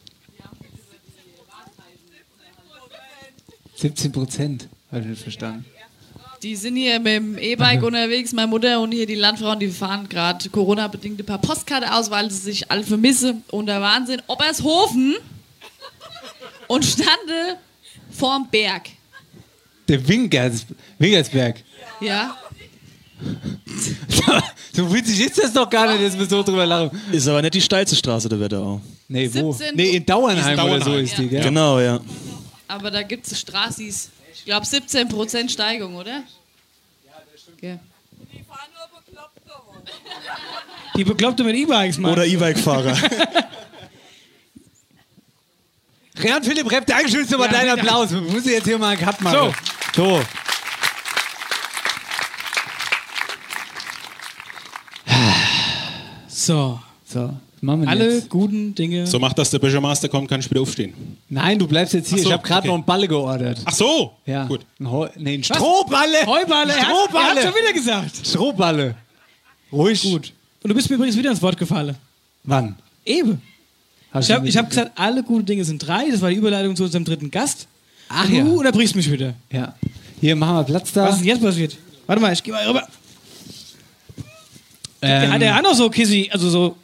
17%. Habe ich nicht verstanden. Die sind hier mit dem E-Bike unterwegs, meine Mutter und hier die Landfrauen, die fahren gerade Corona-bedingt ein paar Postkarte aus, weil sie sich alle vermissen. Und da waren sie in Obershofen und standen vorm Berg. Der Wingersberg. Ja. So witzig ist das doch gar nicht, dass wir so drüber lachen. Ist aber nicht die steilste Straße der Wetterau. Nee, wo? 17. Nee, in Dauernheim oder so ist die, gell? Genau, ja. Aber da gibt es Straßis. Ich glaube 17% Steigung, oder? Ja, das stimmt. Okay. Die fahren nur Bekloppte. Die Bekloppte mit E-Bikes, Mann. Oder E-Bike-Fahrer. Rehan Philipp Repp, Dankeschön für deinen Applaus. Wir müssen jetzt hier mal einen Cut machen. So. So. Machen wir Alle jetzt. guten Dinge. So macht das der Bürgermeister, kommt, kann ich wieder aufstehen. Nein, du bleibst jetzt hier. Ach so, ich habe gerade okay. noch einen Balle geordert. Ach so, Ja. gut. Ein Strohballe. Heuballe. Er hat schon wieder gesagt. Strohballe. Ruhig. Gut. Und du bist mir übrigens wieder ins Wort gefallen. Wann? Eben. Hast Ich du hab gesagt, alle guten Dinge sind 3. Das war die Überleitung zu unserem dritten Gast. Ach Du ja. unterbrichst mich wieder. Ja. Hier, machen wir Platz da. Was ist denn jetzt passiert? Warte mal, ich geh mal rüber. Hat er auch noch so Kissy, also so.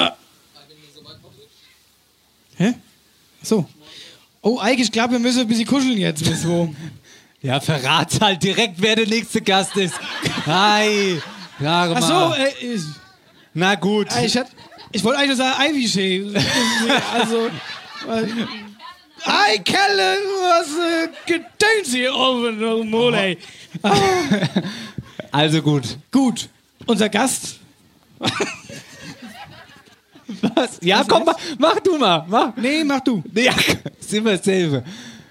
Hä? Ach so. Oh, Eike, ich glaube, wir müssen ein bisschen kuscheln jetzt. Bis wo? Ja, verrat halt direkt, wer der nächste Gast ist. Hi. Klare Ach so, mal. Na gut. Ich wollte eigentlich nur sagen, Ivy Shea. Also. Hi, Kellen, was gedenkt Sie oben, Mole? Also gut. Gut. Unser Gast. Was? Ja, komm, mach du mal. Mach. Nee, mach du. Ja, ist immer dasselbe.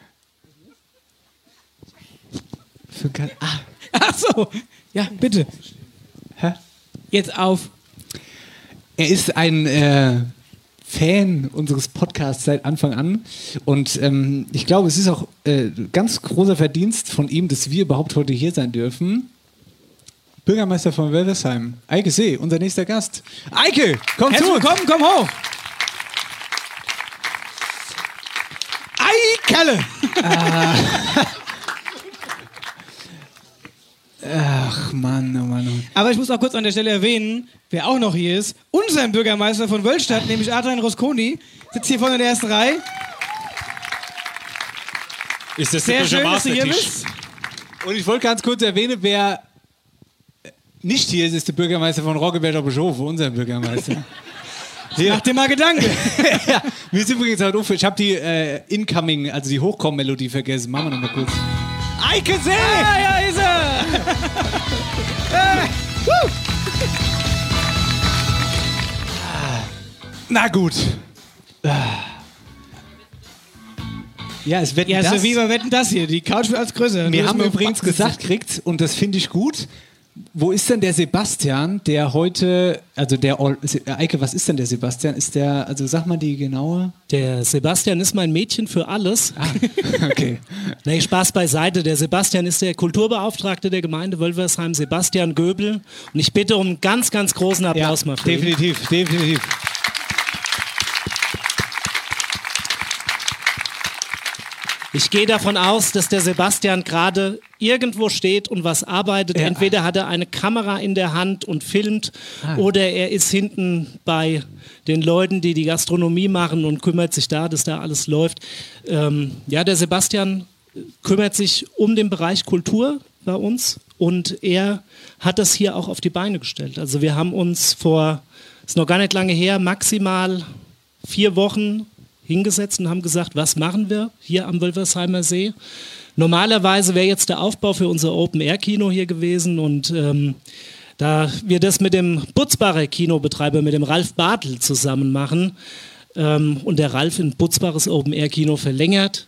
Ach so. Ja, bitte. Hä? Jetzt auf. Er ist ein Fan unseres Podcasts seit Anfang an und ich glaube, es ist auch ganz großer Verdienst von ihm, dass wir überhaupt heute hier sein dürfen. Bürgermeister von Wölversheim, Eike See, unser nächster Gast. Eike, komm zu uns. Komm hoch. Eikele. Ach Mann, oh Mann. Oh. Aber ich muss auch kurz an der Stelle erwähnen, wer auch noch hier ist, unser Bürgermeister von Wölstadt, nämlich Adrian Rosconi, sitzt hier vorne in der ersten Reihe. Ist das Sehr der schön, dass du hier Mastertisch? bist. Und ich wollte ganz kurz erwähnen, wer nicht hier ist der Bürgermeister von Roggeberger Bischof, unser Bürgermeister. Mach dir mal Gedanken. Ja, mir ist übrigens halt ich habe die Incoming, also die Hochkomm-Melodie vergessen. Machen wir noch mal kurz. Eike See! Ja, ist er! Na gut. Ja, es wetten Ja, das. so wie wir wetten das hier. Die Couch wird als größer. Wir haben übrigens gesagt kriegt, und das finde ich gut, wo ist denn der Sebastian, der heute, also Eike, was ist denn der Sebastian? Ist der, also sag mal die genaue... Der Sebastian ist mein Mädchen für alles. Ah, okay. Nee, Spaß beiseite. Der Sebastian ist der Kulturbeauftragte der Gemeinde Wölversheim, Sebastian Göbel. Und ich bitte um einen ganz, ganz großen Applaus mal für ihn. Definitiv. Ich gehe davon aus, dass der Sebastian gerade irgendwo steht und was arbeitet. Ja. Entweder hat er eine Kamera in der Hand und filmt oder er ist hinten bei den Leuten, die die Gastronomie machen und kümmert sich da, dass da alles läuft. Ja, der Sebastian kümmert sich um den Bereich Kultur bei uns und er hat das hier auch auf die Beine gestellt. Also wir haben uns ist noch gar nicht lange her, maximal 4 Wochen hingesetzt und haben gesagt, was machen wir hier am Wölversheimer See? Normalerweise wäre jetzt der Aufbau für unser Open-Air-Kino hier gewesen und da wir das mit dem Butzbacher Kinobetreiber, mit dem Ralf Bartel zusammen machen und der Ralf in Butzbaches Open-Air-Kino verlängert,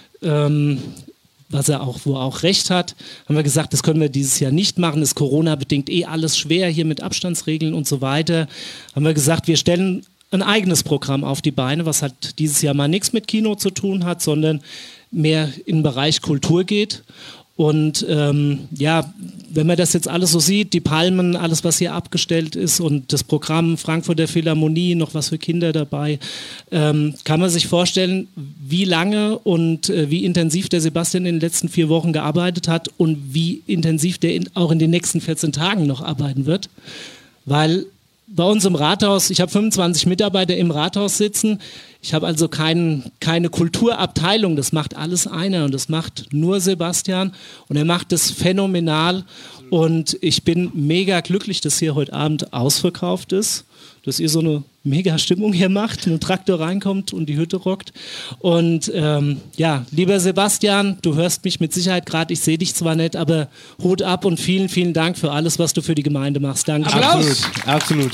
was er auch, wo er auch recht hat, haben wir gesagt, das können wir dieses Jahr nicht machen, ist Corona-bedingt alles schwer hier mit Abstandsregeln und so weiter. Haben wir gesagt, wir stellen ein eigenes Programm auf die Beine, was halt dieses Jahr mal nichts mit Kino zu tun hat, sondern mehr im Bereich Kultur geht. Und ja, wenn man das jetzt alles so sieht, die Palmen, alles was hier abgestellt ist und das Programm Frankfurter Philharmonie, noch was für Kinder dabei, kann man sich vorstellen, wie lange und wie intensiv der Sebastian in den letzten 4 Wochen gearbeitet hat und wie intensiv der auch in den nächsten 14 Tagen noch arbeiten wird. Weil bei uns im Rathaus, ich habe 25 Mitarbeiter im Rathaus sitzen, ich habe also keine Kulturabteilung, das macht alles einer und das macht nur Sebastian und er macht das phänomenal und ich bin mega glücklich, dass hier heute Abend ausverkauft ist, dass ihr so eine mega Stimmung hier macht, ein Traktor reinkommt und die Hütte rockt und ja, lieber Sebastian, du hörst mich mit Sicherheit gerade, ich sehe dich zwar nicht, aber Hut ab und vielen, vielen Dank für alles, was du für die Gemeinde machst. Danke. Applaus! Absolut.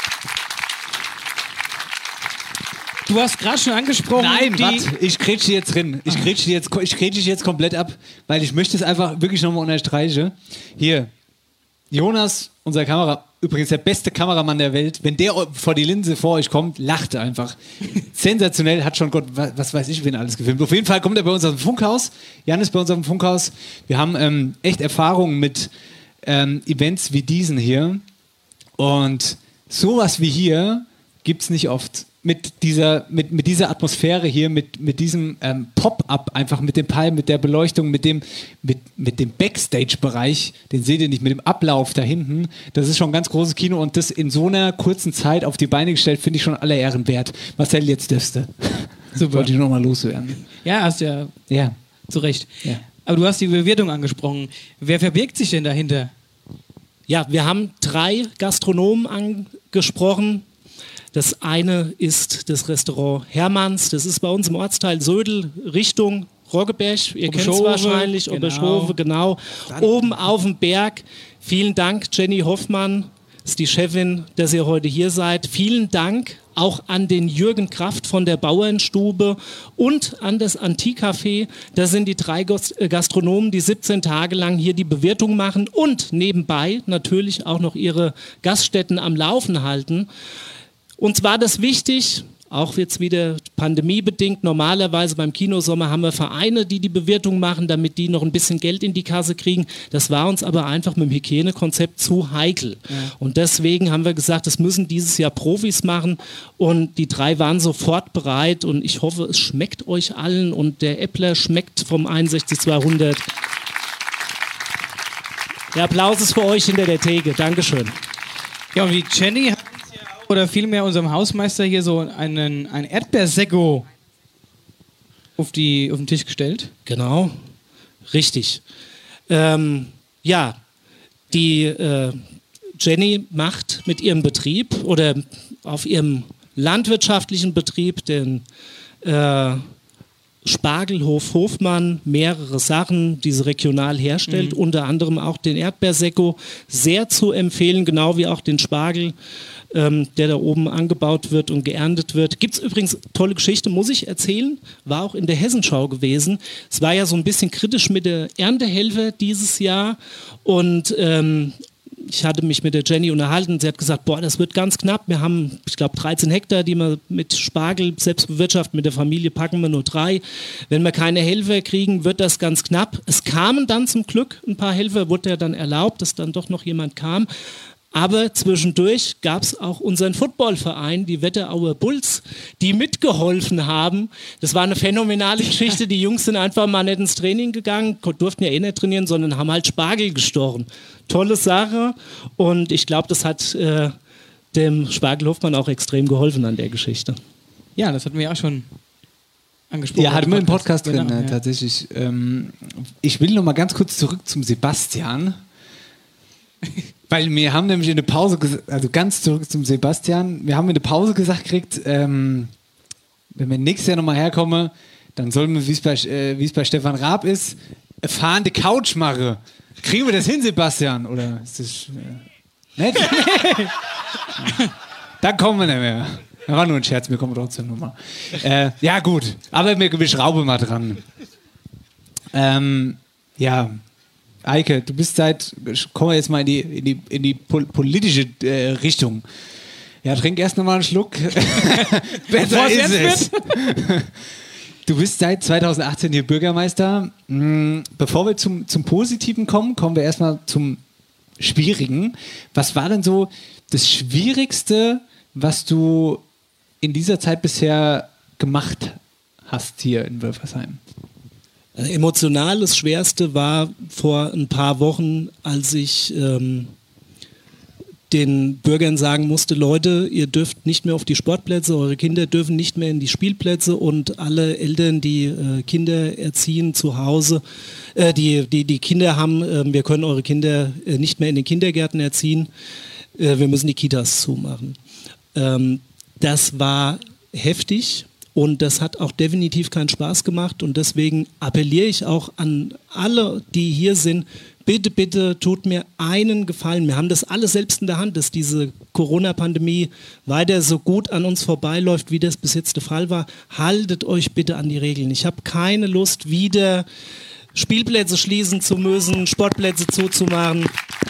Du hast gerade schon angesprochen. Nein, warte, ich grätsche jetzt drin. Ich grätsche jetzt komplett ab, weil ich möchte es einfach wirklich nochmal unterstreichen. Hier, Jonas, unser übrigens der beste Kameramann der Welt, wenn der vor die Linse vor euch kommt, lacht er einfach. Sensationell, hat schon Gott, was weiß ich, wen alles gefilmt. Auf jeden Fall kommt er bei uns aus dem Funkhaus. Jan ist bei uns auf dem Funkhaus. Wir haben echt Erfahrungen mit Events wie diesen hier. Und sowas wie hier gibt es nicht oft. Mit dieser Atmosphäre hier, mit diesem Pop-up einfach, mit dem Palm, mit der Beleuchtung, mit dem Backstage-Bereich, den seht ihr nicht, mit dem Ablauf da hinten, das ist schon ein ganz großes Kino und das in so einer kurzen Zeit auf die Beine gestellt, finde ich schon aller Ehren wert. Marcel, jetzt dürfte. Super. Wollte ich nochmal loswerden. Ja, hast ja. Zu Recht. Ja. Aber du hast die Bewirtung angesprochen. Wer verbirgt sich denn dahinter? Ja, wir haben 3 Gastronomen angesprochen. Das eine ist das Restaurant Hermanns, das ist bei uns im Ortsteil Södel, Richtung Roggeberg, ihr kennt es wahrscheinlich, Oberschove, genau. Oben auf dem Berg. Vielen Dank, Jenny Hoffmann, ist die Chefin, dass ihr heute hier seid. Vielen Dank auch an den Jürgen Kraft von der Bauernstube und an das Antiecafé. Da sind die 3 Gastronomen, die 17 Tage lang hier die Bewirtung machen und nebenbei natürlich auch noch ihre Gaststätten am Laufen halten. Uns war das wichtig, auch jetzt wieder pandemiebedingt. Normalerweise beim Kinosommer haben wir Vereine, die die Bewirtung machen, damit die noch ein bisschen Geld in die Kasse kriegen. Das war uns aber einfach mit dem Hygienekonzept zu heikel. Ja. Und deswegen haben wir gesagt, das müssen dieses Jahr Profis machen. Und die 3 waren sofort bereit. Und ich hoffe, es schmeckt euch allen. Und der Äppler schmeckt vom 61200. Der Applaus ist für euch hinter der Theke. Dankeschön. Ja, und wie Jenny hat uns ja auch, oder vielmehr unserem Hausmeister hier so ein Erdbeersekko auf den Tisch gestellt. Genau, richtig. Ja, die Jenny macht mit ihrem Betrieb oder auf ihrem landwirtschaftlichen Betrieb, den Spargelhof Hofmann, mehrere Sachen, die sie regional herstellt, unter anderem auch den Erdbeersekko, sehr zu empfehlen, genau wie auch den Spargel, der da oben angebaut wird und geerntet wird. Gibt es übrigens, tolle Geschichte, muss ich erzählen, war auch in der Hessenschau gewesen. Es war ja so ein bisschen kritisch mit der Erntehelfer dieses Jahr und ich hatte mich mit der Jenny unterhalten. Sie hat gesagt, boah, das wird ganz knapp. Wir haben, ich glaube, 13 Hektar, die wir mit Spargel selbst bewirtschaften. Mit der Familie packen wir nur 3. Wenn wir keine Helfer kriegen, wird das ganz knapp. Es kamen dann zum Glück ein paar Helfer, wurde ja dann erlaubt, dass dann doch noch jemand kam. Aber zwischendurch gab es auch unseren Footballverein, die Wetterauer Bulls, die mitgeholfen haben. Das war eine phänomenale Geschichte. Die Jungs sind einfach mal nicht ins Training gegangen, durften ja eh nicht trainieren, sondern haben halt Spargel gestochen. Tolle Sache und ich glaube, das hat dem Spargel Hofmann auch extrem geholfen an der Geschichte. Ja, das hatten wir auch schon angesprochen. Ja, hatten wir im Podcast drin, ja. Tatsächlich. Ich will noch mal ganz kurz zurück zum Sebastian. Weil wir haben nämlich in der Pause, also ganz zurück zum Sebastian, wir haben in der Pause gesagt gekriegt, wenn wir nächstes Jahr nochmal herkommen, dann sollen wir, wie es bei Stefan Raab ist, fahrende Couch machen. Kriegen wir das hin, Sebastian? Oder ist das nett? Dann kommen wir nicht mehr. Das war nur ein Scherz, wir kommen trotzdem nochmal. Ja gut, aber wir schrauben mal dran. Ja, Eike, du bist kommen wir jetzt mal in die politische Richtung. Ja, trink erst nochmal einen Schluck. Besser ist es. Du bist seit 2018 hier Bürgermeister. Bevor wir zum Positiven kommen wir erstmal zum Schwierigen. Was war denn so das Schwierigste, was du in dieser Zeit bisher gemacht hast hier in Wölfersheim? Emotional das Schwerste war vor ein paar Wochen, als ich den Bürgern sagen musste, Leute, ihr dürft nicht mehr auf die Sportplätze, eure Kinder dürfen nicht mehr in die Spielplätze und alle Eltern, die Kinder erziehen zu Hause, die Kinder haben, wir können eure Kinder nicht mehr in den Kindergärten erziehen, wir müssen die Kitas zumachen. Das war heftig. Und das hat auch definitiv keinen Spaß gemacht und deswegen appelliere ich auch an alle, die hier sind, bitte, bitte tut mir einen Gefallen. Wir haben das alles selbst in der Hand, dass diese Corona-Pandemie weiter so gut an uns vorbeiläuft, wie das bis jetzt der Fall war. Haltet euch bitte an die Regeln. Ich habe keine Lust, wieder Spielplätze schließen zu müssen, Sportplätze zuzumachen.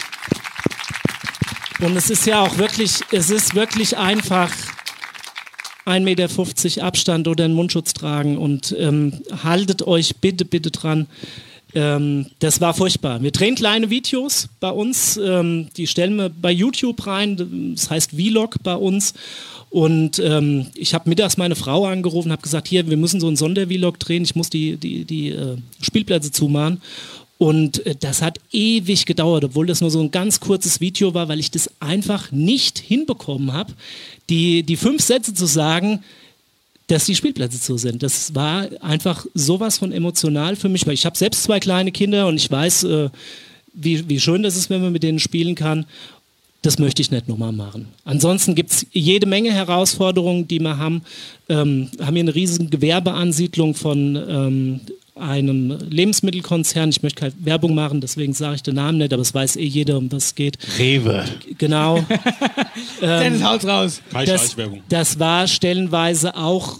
Und es ist ja auch wirklich einfach 1,50 Meter Abstand oder einen Mundschutz tragen und haltet euch bitte, bitte dran. Das war furchtbar. Wir drehen kleine Videos bei uns, die stellen wir bei YouTube rein, das heißt Vlog bei uns. Und ich habe mittags meine Frau angerufen und habe gesagt, hier, wir müssen so einen Sonder-Vlog drehen, ich muss die Spielplätze zumachen. Und das hat ewig gedauert, obwohl das nur so ein ganz kurzes Video war, weil ich das einfach nicht hinbekommen habe, die 5 Sätze zu sagen, dass die Spielplätze zu sind. Das war einfach sowas von emotional für mich, weil ich habe selbst 2 kleine Kinder und ich weiß, wie schön das ist, wenn man mit denen spielen kann. Das möchte ich nicht nochmal machen. Ansonsten gibt es jede Menge Herausforderungen, die wir haben. Haben hier eine riesige Gewerbeansiedlung von einem Lebensmittelkonzern. Ich möchte keine Werbung machen, deswegen sage ich den Namen nicht, aber es weiß jeder, um was es geht. Rewe. Genau. Dennis, haut raus. Das war stellenweise auch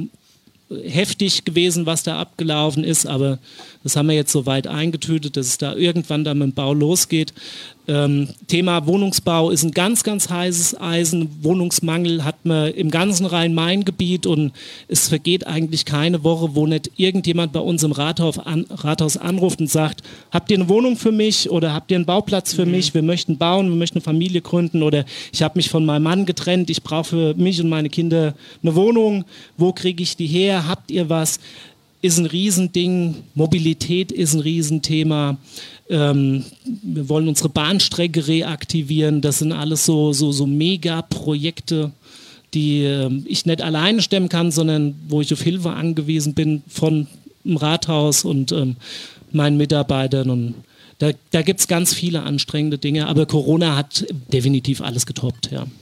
heftig gewesen, was da abgelaufen ist, aber das haben wir jetzt so weit eingetütet, dass es da irgendwann dann mit dem Bau losgeht. Thema Wohnungsbau ist ein ganz, ganz heißes Eisen. Wohnungsmangel hat man im ganzen Rhein-Main-Gebiet und es vergeht eigentlich keine Woche, wo nicht irgendjemand bei uns im Rathaus anruft und sagt, habt ihr eine Wohnung für mich oder habt ihr einen Bauplatz für mich? Wir möchten bauen, wir möchten eine Familie gründen oder ich habe mich von meinem Mann getrennt, ich brauche für mich und meine Kinder eine Wohnung. Wo kriege ich die her? Habt ihr was? Ist ein Riesending. Mobilität ist ein Riesenthema. Wir wollen unsere Bahnstrecke reaktivieren. Das sind alles so Mega-Projekte, die ich nicht alleine stemmen kann, sondern wo ich auf Hilfe angewiesen bin von dem Rathaus und meinen Mitarbeitern. Und da gibt es ganz viele anstrengende Dinge, aber Corona hat definitiv alles getoppt. Ja.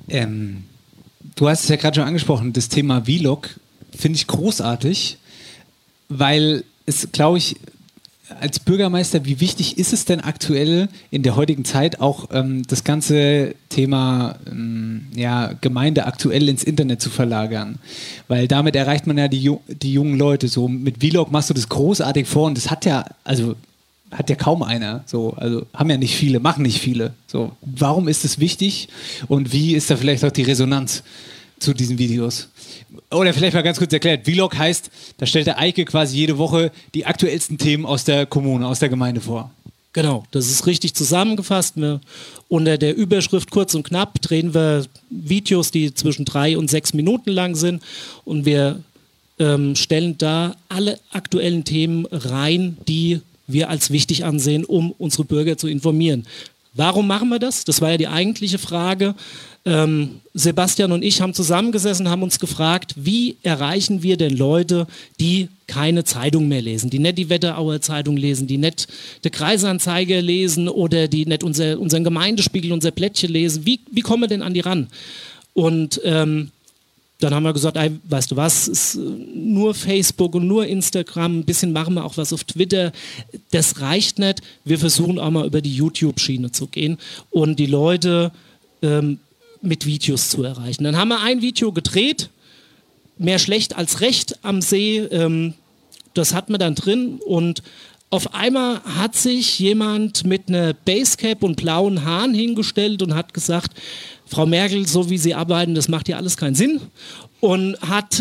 Du hast es ja gerade schon angesprochen, das Thema Vlog finde ich großartig, weil es, glaube ich, als Bürgermeister, wie wichtig ist es denn aktuell in der heutigen Zeit auch das ganze Thema Gemeinde aktuell ins Internet zu verlagern? Weil damit erreicht man ja die jungen Leute. So mit Vlog machst du das großartig vor und das hat ja kaum einer. So, also haben ja nicht viele, machen nicht viele. So, warum ist es wichtig und wie ist da vielleicht auch die Resonanz zu diesen Videos? Oder vielleicht mal ganz kurz erklärt, Vlog heißt, da stellt der Eike quasi jede Woche die aktuellsten Themen aus der Kommune, aus der Gemeinde vor. Genau, das ist richtig zusammengefasst. Unter der Überschrift kurz und knapp drehen wir Videos, die zwischen 3 und 6 Minuten lang sind und wir stellen da alle aktuellen Themen rein, die wir als wichtig ansehen, um unsere Bürger zu informieren. Warum machen wir das? Das war ja die eigentliche Frage. Sebastian und ich haben zusammengesessen, haben uns gefragt, wie erreichen wir denn Leute, die keine Zeitung mehr lesen, die nicht die Wetterauer Zeitung lesen, die nicht der Kreisanzeiger lesen oder die nicht unseren Gemeindespiegel, unser Blättchen lesen. Wie kommen wir denn an die ran? Und dann haben wir gesagt, ey, weißt du was, ist nur Facebook und nur Instagram, ein bisschen machen wir auch was auf Twitter. Das reicht nicht. Wir versuchen auch mal über die YouTube-Schiene zu gehen und die Leute mit Videos zu erreichen. Dann haben wir ein Video gedreht, mehr schlecht als recht am See. Das hat man dann drin und auf einmal hat sich jemand mit einer Basecap und blauen Haaren hingestellt und hat gesagt, Frau Merkel, so wie Sie arbeiten, das macht ja alles keinen Sinn. Und hat,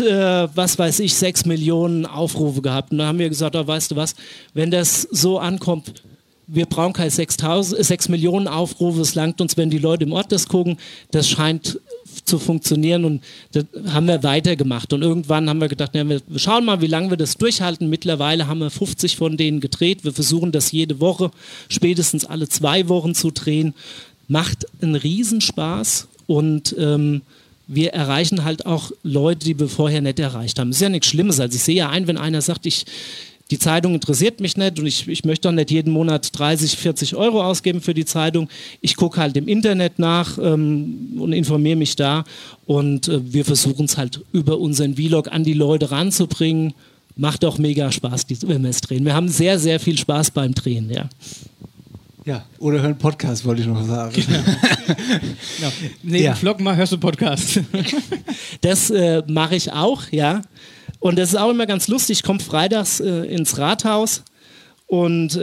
6 Millionen Aufrufe gehabt. Und da haben wir gesagt, weißt du was, wenn das so ankommt, wir brauchen keine 6 Millionen Aufrufe, es langt uns, wenn die Leute im Ort das gucken. Das scheint zu funktionieren und das haben wir weitergemacht. Und irgendwann haben wir gedacht, wir schauen mal, wie lange wir das durchhalten. Mittlerweile haben wir 50 von denen gedreht. Wir versuchen das jede Woche, spätestens alle 2 Wochen zu drehen. Macht einen Riesenspaß und wir erreichen halt auch Leute, die wir vorher nicht erreicht haben. Das ist ja nichts Schlimmes. Also ich sehe ja ein, wenn einer sagt, die Zeitung interessiert mich nicht und ich möchte doch nicht jeden Monat 30, 40 Euro ausgeben für die Zeitung. Ich gucke halt im Internet nach und informiere mich da und wir versuchen es halt über unseren Vlog an die Leute ranzubringen. Macht auch mega Spaß, wenn wir es drehen. Wir haben sehr, sehr viel Spaß beim Drehen, ja. Ja, oder hören Podcast, wollte ich noch sagen. Genau. Neben Vlog hörst du Podcast. Das mache ich auch, ja. Und das ist auch immer ganz lustig. Ich komme freitags ins Rathaus und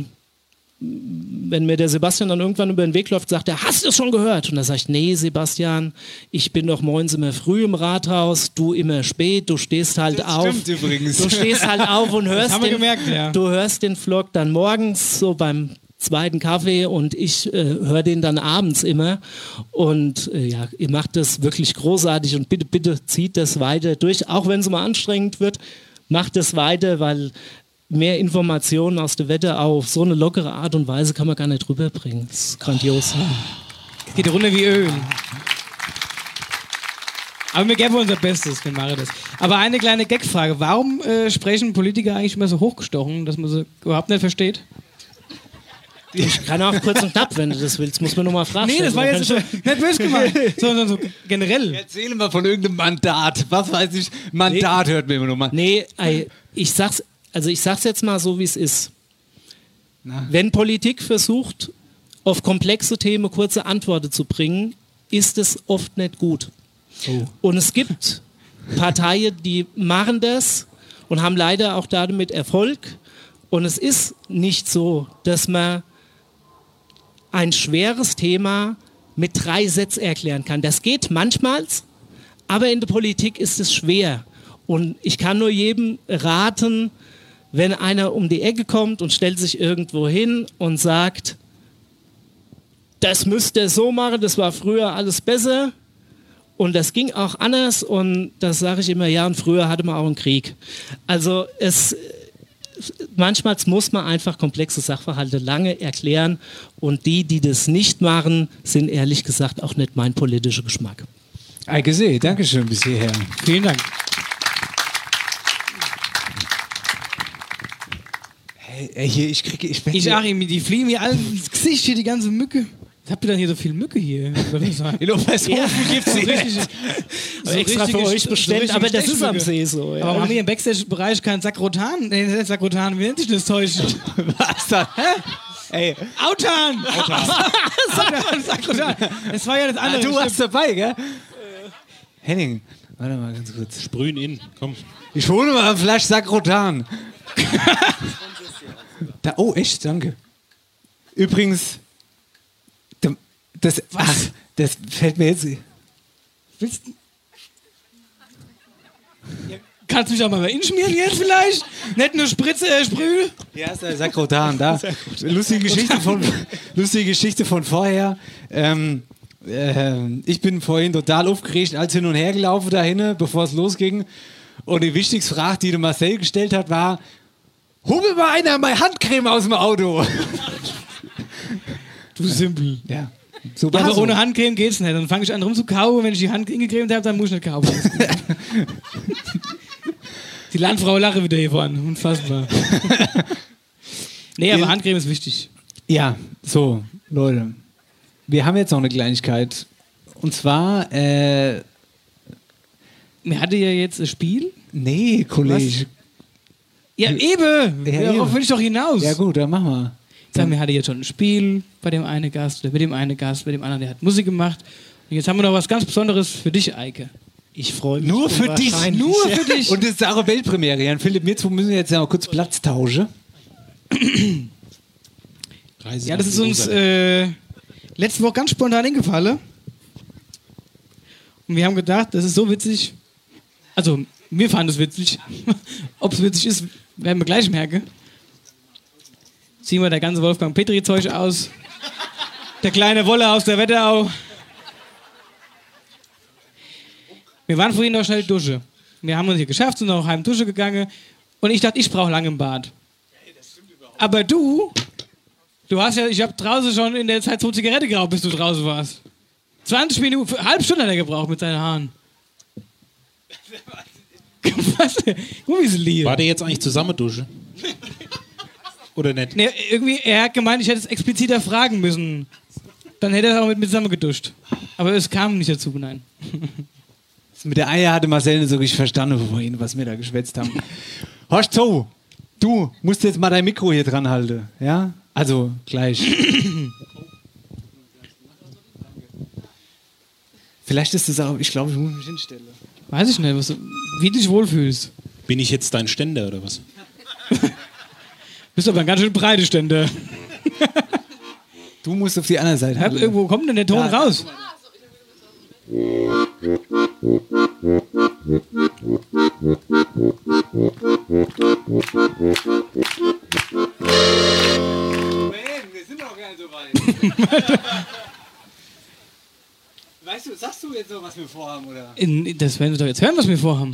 wenn mir der Sebastian dann irgendwann über den Weg läuft, sagt er, hast du es schon gehört? Und dann sage ich, nee, Sebastian, ich bin doch morgens immer früh im Rathaus, du immer spät, du stehst halt das auf. Stimmt übrigens. Du stehst halt auf und du hörst den Vlog dann morgens so beim zweiten Kaffee und ich höre den dann abends immer und ihr macht das wirklich großartig und bitte zieht das weiter durch, auch wenn es mal anstrengend wird, macht das weiter, weil mehr Informationen aus der Wetterau auf so eine lockere Art und Weise kann man gar nicht rüberbringen. Das ist grandios. Es geht runter wie Öl. Aber wir geben unser Bestes, wir machen das. Aber eine kleine Gagfrage, warum sprechen Politiker eigentlich immer so hochgestochen, dass man sie überhaupt nicht versteht? Ich kann auch kurz und knapp, wenn du das willst, muss man nur mal fragen. Nee, das war jetzt nicht böse gemeint, sondern so generell. Erzählen wir von irgendeinem Mandat. Was weiß ich, Mandat hört mir immer nur mal. Nee, ich sag's, Also ich sag's jetzt mal so, wie es ist. Wenn Politik versucht, auf komplexe Themen kurze Antworten zu bringen, ist es oft nicht gut. Und es gibt Parteien, die machen das und haben leider auch damit Erfolg. Und es ist nicht so, dass man ein schweres Thema mit 3 Sätzen erklären kann. Das geht manchmal, aber in der Politik ist es schwer. Und ich kann nur jedem raten, wenn einer um die Ecke kommt und stellt sich irgendwo hin und sagt, das müsst ihr so machen, das war früher alles besser und das ging auch anders und das sage ich immer, ja, und früher hatte man auch einen Krieg. Also manchmal muss man einfach komplexe Sachverhalte lange erklären und die das nicht machen, sind ehrlich gesagt auch nicht mein politischer Geschmack. Eike See, Dankeschön bis hierher. Vielen Dank. Hey, hier, Achim, die fliegen mir alle ins Gesicht hier, die ganze Mücke. Was habt ihr denn hier so viel Mücke hier? In Obershofen gibt es so richtig. Extra für euch bestellt, aber das ist am See so. Ja. Aber warum haben wir im Backstage-Bereich keinen Sakrotan? Nee, das ist Sakrotan, wie nennt sich das Zeug? Was da? Ey. Autan! Sakrotan. Das war ja das andere. Du warst dabei, gell? Henning, warte mal ganz kurz. Sprühen in, komm. Ich hole mal ein Flasch Sakrotan. Oh, echt, danke. Übrigens, das fällt mir jetzt. Willst du? Kannst du mich auch mal inschmieren jetzt vielleicht? Nicht nur Spritze, Sprüh? Ja, ist der Sakrotan da. Lustige Geschichte von vorher. Ich bin vorhin total aufgeregt, als hin und her gelaufen dahin, bevor es losging. Und die wichtigste Frage, die der Marcel gestellt hat, war: Hol mir mal einer meine Handcreme aus dem Auto. Du Simpel. Ja. So aber so. Ohne Handcreme geht's nicht. Dann fange ich an rumzukauen. Wenn ich die Hand ingecremt habe, dann muss ich nicht kauen. Die Landfrau lache wieder hier vorne. Unfassbar. Nee, aber Handcreme ist wichtig. Ja, so, Leute. Wir haben jetzt noch eine Kleinigkeit. Und zwar, wir hatten ja jetzt ein Spiel. Nee, Kollege. Was? Ja, eben. Darauf will ich doch hinaus. Ja gut, dann machen wir. Wir hatten jetzt schon ein Spiel bei dem einen Gast, oder mit dem einen Gast, bei dem anderen, der hat Musik gemacht. Und jetzt haben wir noch was ganz Besonderes für dich, Eike. Ich freue mich. Nur für dich. Nur für dich. Und das ist auch eine Weltpremiere. Jan Philipp, wir zwei müssen jetzt ja mal kurz Platz tauschen. Ja, das ist uns letzte Woche ganz spontan eingefallen. Und wir haben gedacht, das ist so witzig. Also, wir fanden es witzig. Ob es witzig ist, werden wir gleich merken. Ziehen wir der ganze Wolfgang Petri-Zeug aus. Der kleine Wolle aus der Wetterau. Wir waren vorhin noch schnell duschen. Wir haben uns hier geschafft, sind noch heim Dusche gegangen. Und ich dachte, ich brauche lange im Bad. Aber du hast ja, ich habe draußen schon in der Zeit 2 Zigarette geraucht, bis du draußen warst. 20 Minuten, eine halbe Stunde hat er gebraucht mit seinen Haaren. Was? Guck, wie sie lieben. War der jetzt eigentlich zusammen duschen? Oder nicht? Nee, irgendwie, er hat gemeint, ich hätte es expliziter fragen müssen. Dann hätte er auch mit mir zusammen geduscht. Aber es kam nicht dazu, nein. Mit der Eier hatte Marcel nicht so richtig verstanden vorhin, was wir da geschwätzt haben. Horst so, du musst jetzt mal dein Mikro hier dran halten, ja? Also, gleich. Vielleicht ist das auch, ich glaube, ich muss mich hinstellen. Weiß ich nicht, wie du dich wohlfühlst. Bin ich jetzt dein Ständer oder was? Bist aber ein ganz schön breite Ständer. Du musst auf die andere Seite. Irgendwo kommt denn der Ton raus? Wir sind noch gar nicht so weit. Weißt du, sagst du jetzt noch, was wir vorhaben, oder? Das werden wir doch jetzt hören, was wir vorhaben.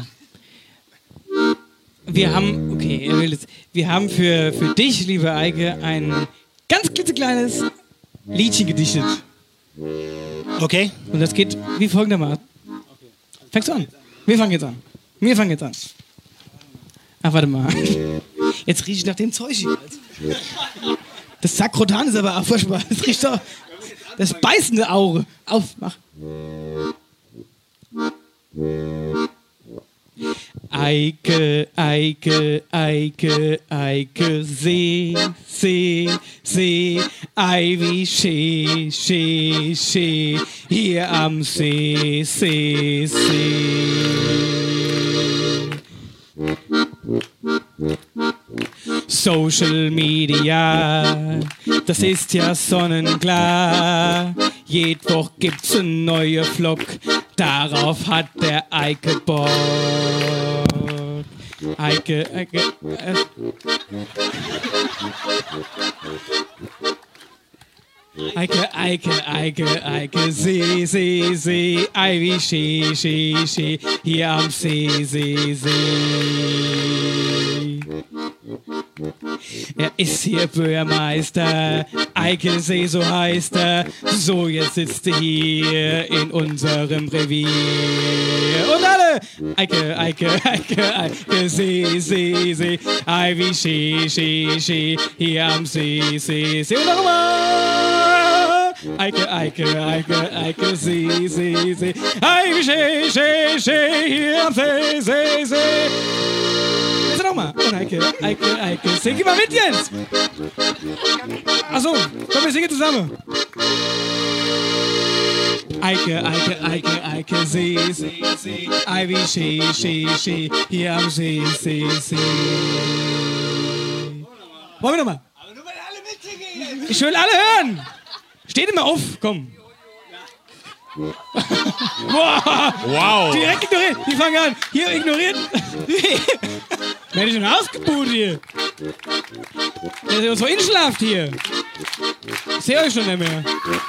Wir haben, okay, wir haben für dich, liebe Eike, ein ganz klitzekleines Liedchen gedichtet. Okay. Und das geht wie folgendermaßen. Fängst du an? Wir fangen jetzt an. Ach, warte mal. Jetzt rieche ich nach dem Zeug hier. Das Sakrotan ist aber auch furchtbar. Das riecht doch... Das beißende Auge. Auf, mach. Eike, Eike, Eike, Eike, See, See, See, Ivy, Schee, Schee, Schee, hier am See, See, See. Social Media, das ist ja sonnenklar. Jede Woche gibt's einen neuen Vlog, darauf hat der Eike Bock. Eike, Eike, Eike, Eike, Eike, Eike, See, See, See, Ivy, Schee, Schee, Schee, hier am See, See, See. Er ist hier Bürgermeister, Eike See, so heißt er. So, jetzt sitzt er hier in unserem Revier. Und alle! Eike, Eike, Eike, Eike, See, See, See, Ivy, Schee, Schee, Schee, hier am See, See, See. Und nochmal! Eike, Eike, Eike, Eike, See, See, See, Ivy, Schee, Schee, Schee, hier am See, See, See. Jetzt nochmal. Und Eike, Eike, Eike. Sing mal mit jetzt. Achso, komm, wir singen zusammen. Eike, Eike, Eike, Eike, See, See, See, Ivy, Schee, Schee, Schee, hier am See, See, See. Wollen wir nochmal? Aber nur, wenn alle mitsingen jetzt. Ich will alle hören. Steht immer auf, komm. Boah. Wow. Direkt ignoriert. Die fangen an. Hier ignoriert. Werde ich schon ausgebucht hier. Dass ihr uns so inschlaft hier. Ich sehe euch schon nicht mehr.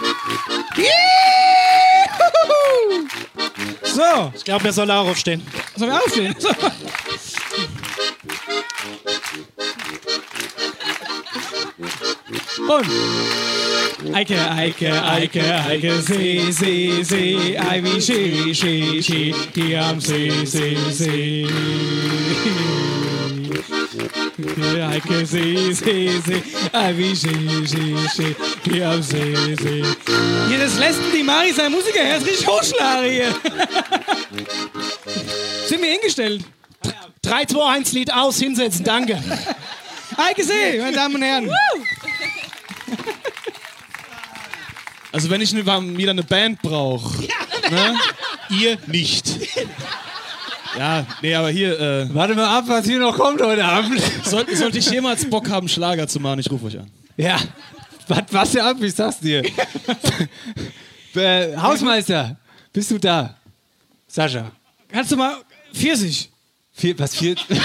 So. Ich glaube, wir sollen auch aufstehen. Sollen wir aufstehen? So. Und Eike, Eike, Eike, Eike, See, See, See, Ivy, Schee, Schee, Schee, hier am See, See, See. Eike, See, See, See, Ivy, Schee, Schee, Schee, hier am See, See. Hier, das lässt die Mari sein Musiker her, ist richtig Hochschlager hier. Sind wir hingestellt? 3, 2, 1, Lied aus, hinsetzen, danke. Eike See, meine Damen und Herren. Also wenn ich wieder eine Band brauche, ne? Ihr nicht. Ja, nee, aber hier... Warte mal ab, was hier noch kommt heute Abend. Sollte ich jemals Bock haben, Schlager zu machen, ich rufe euch an. Ja, was ja ab, ich sag's dir. Hausmeister, bist du da? Sascha. Kannst du mal Pfirsich? Was?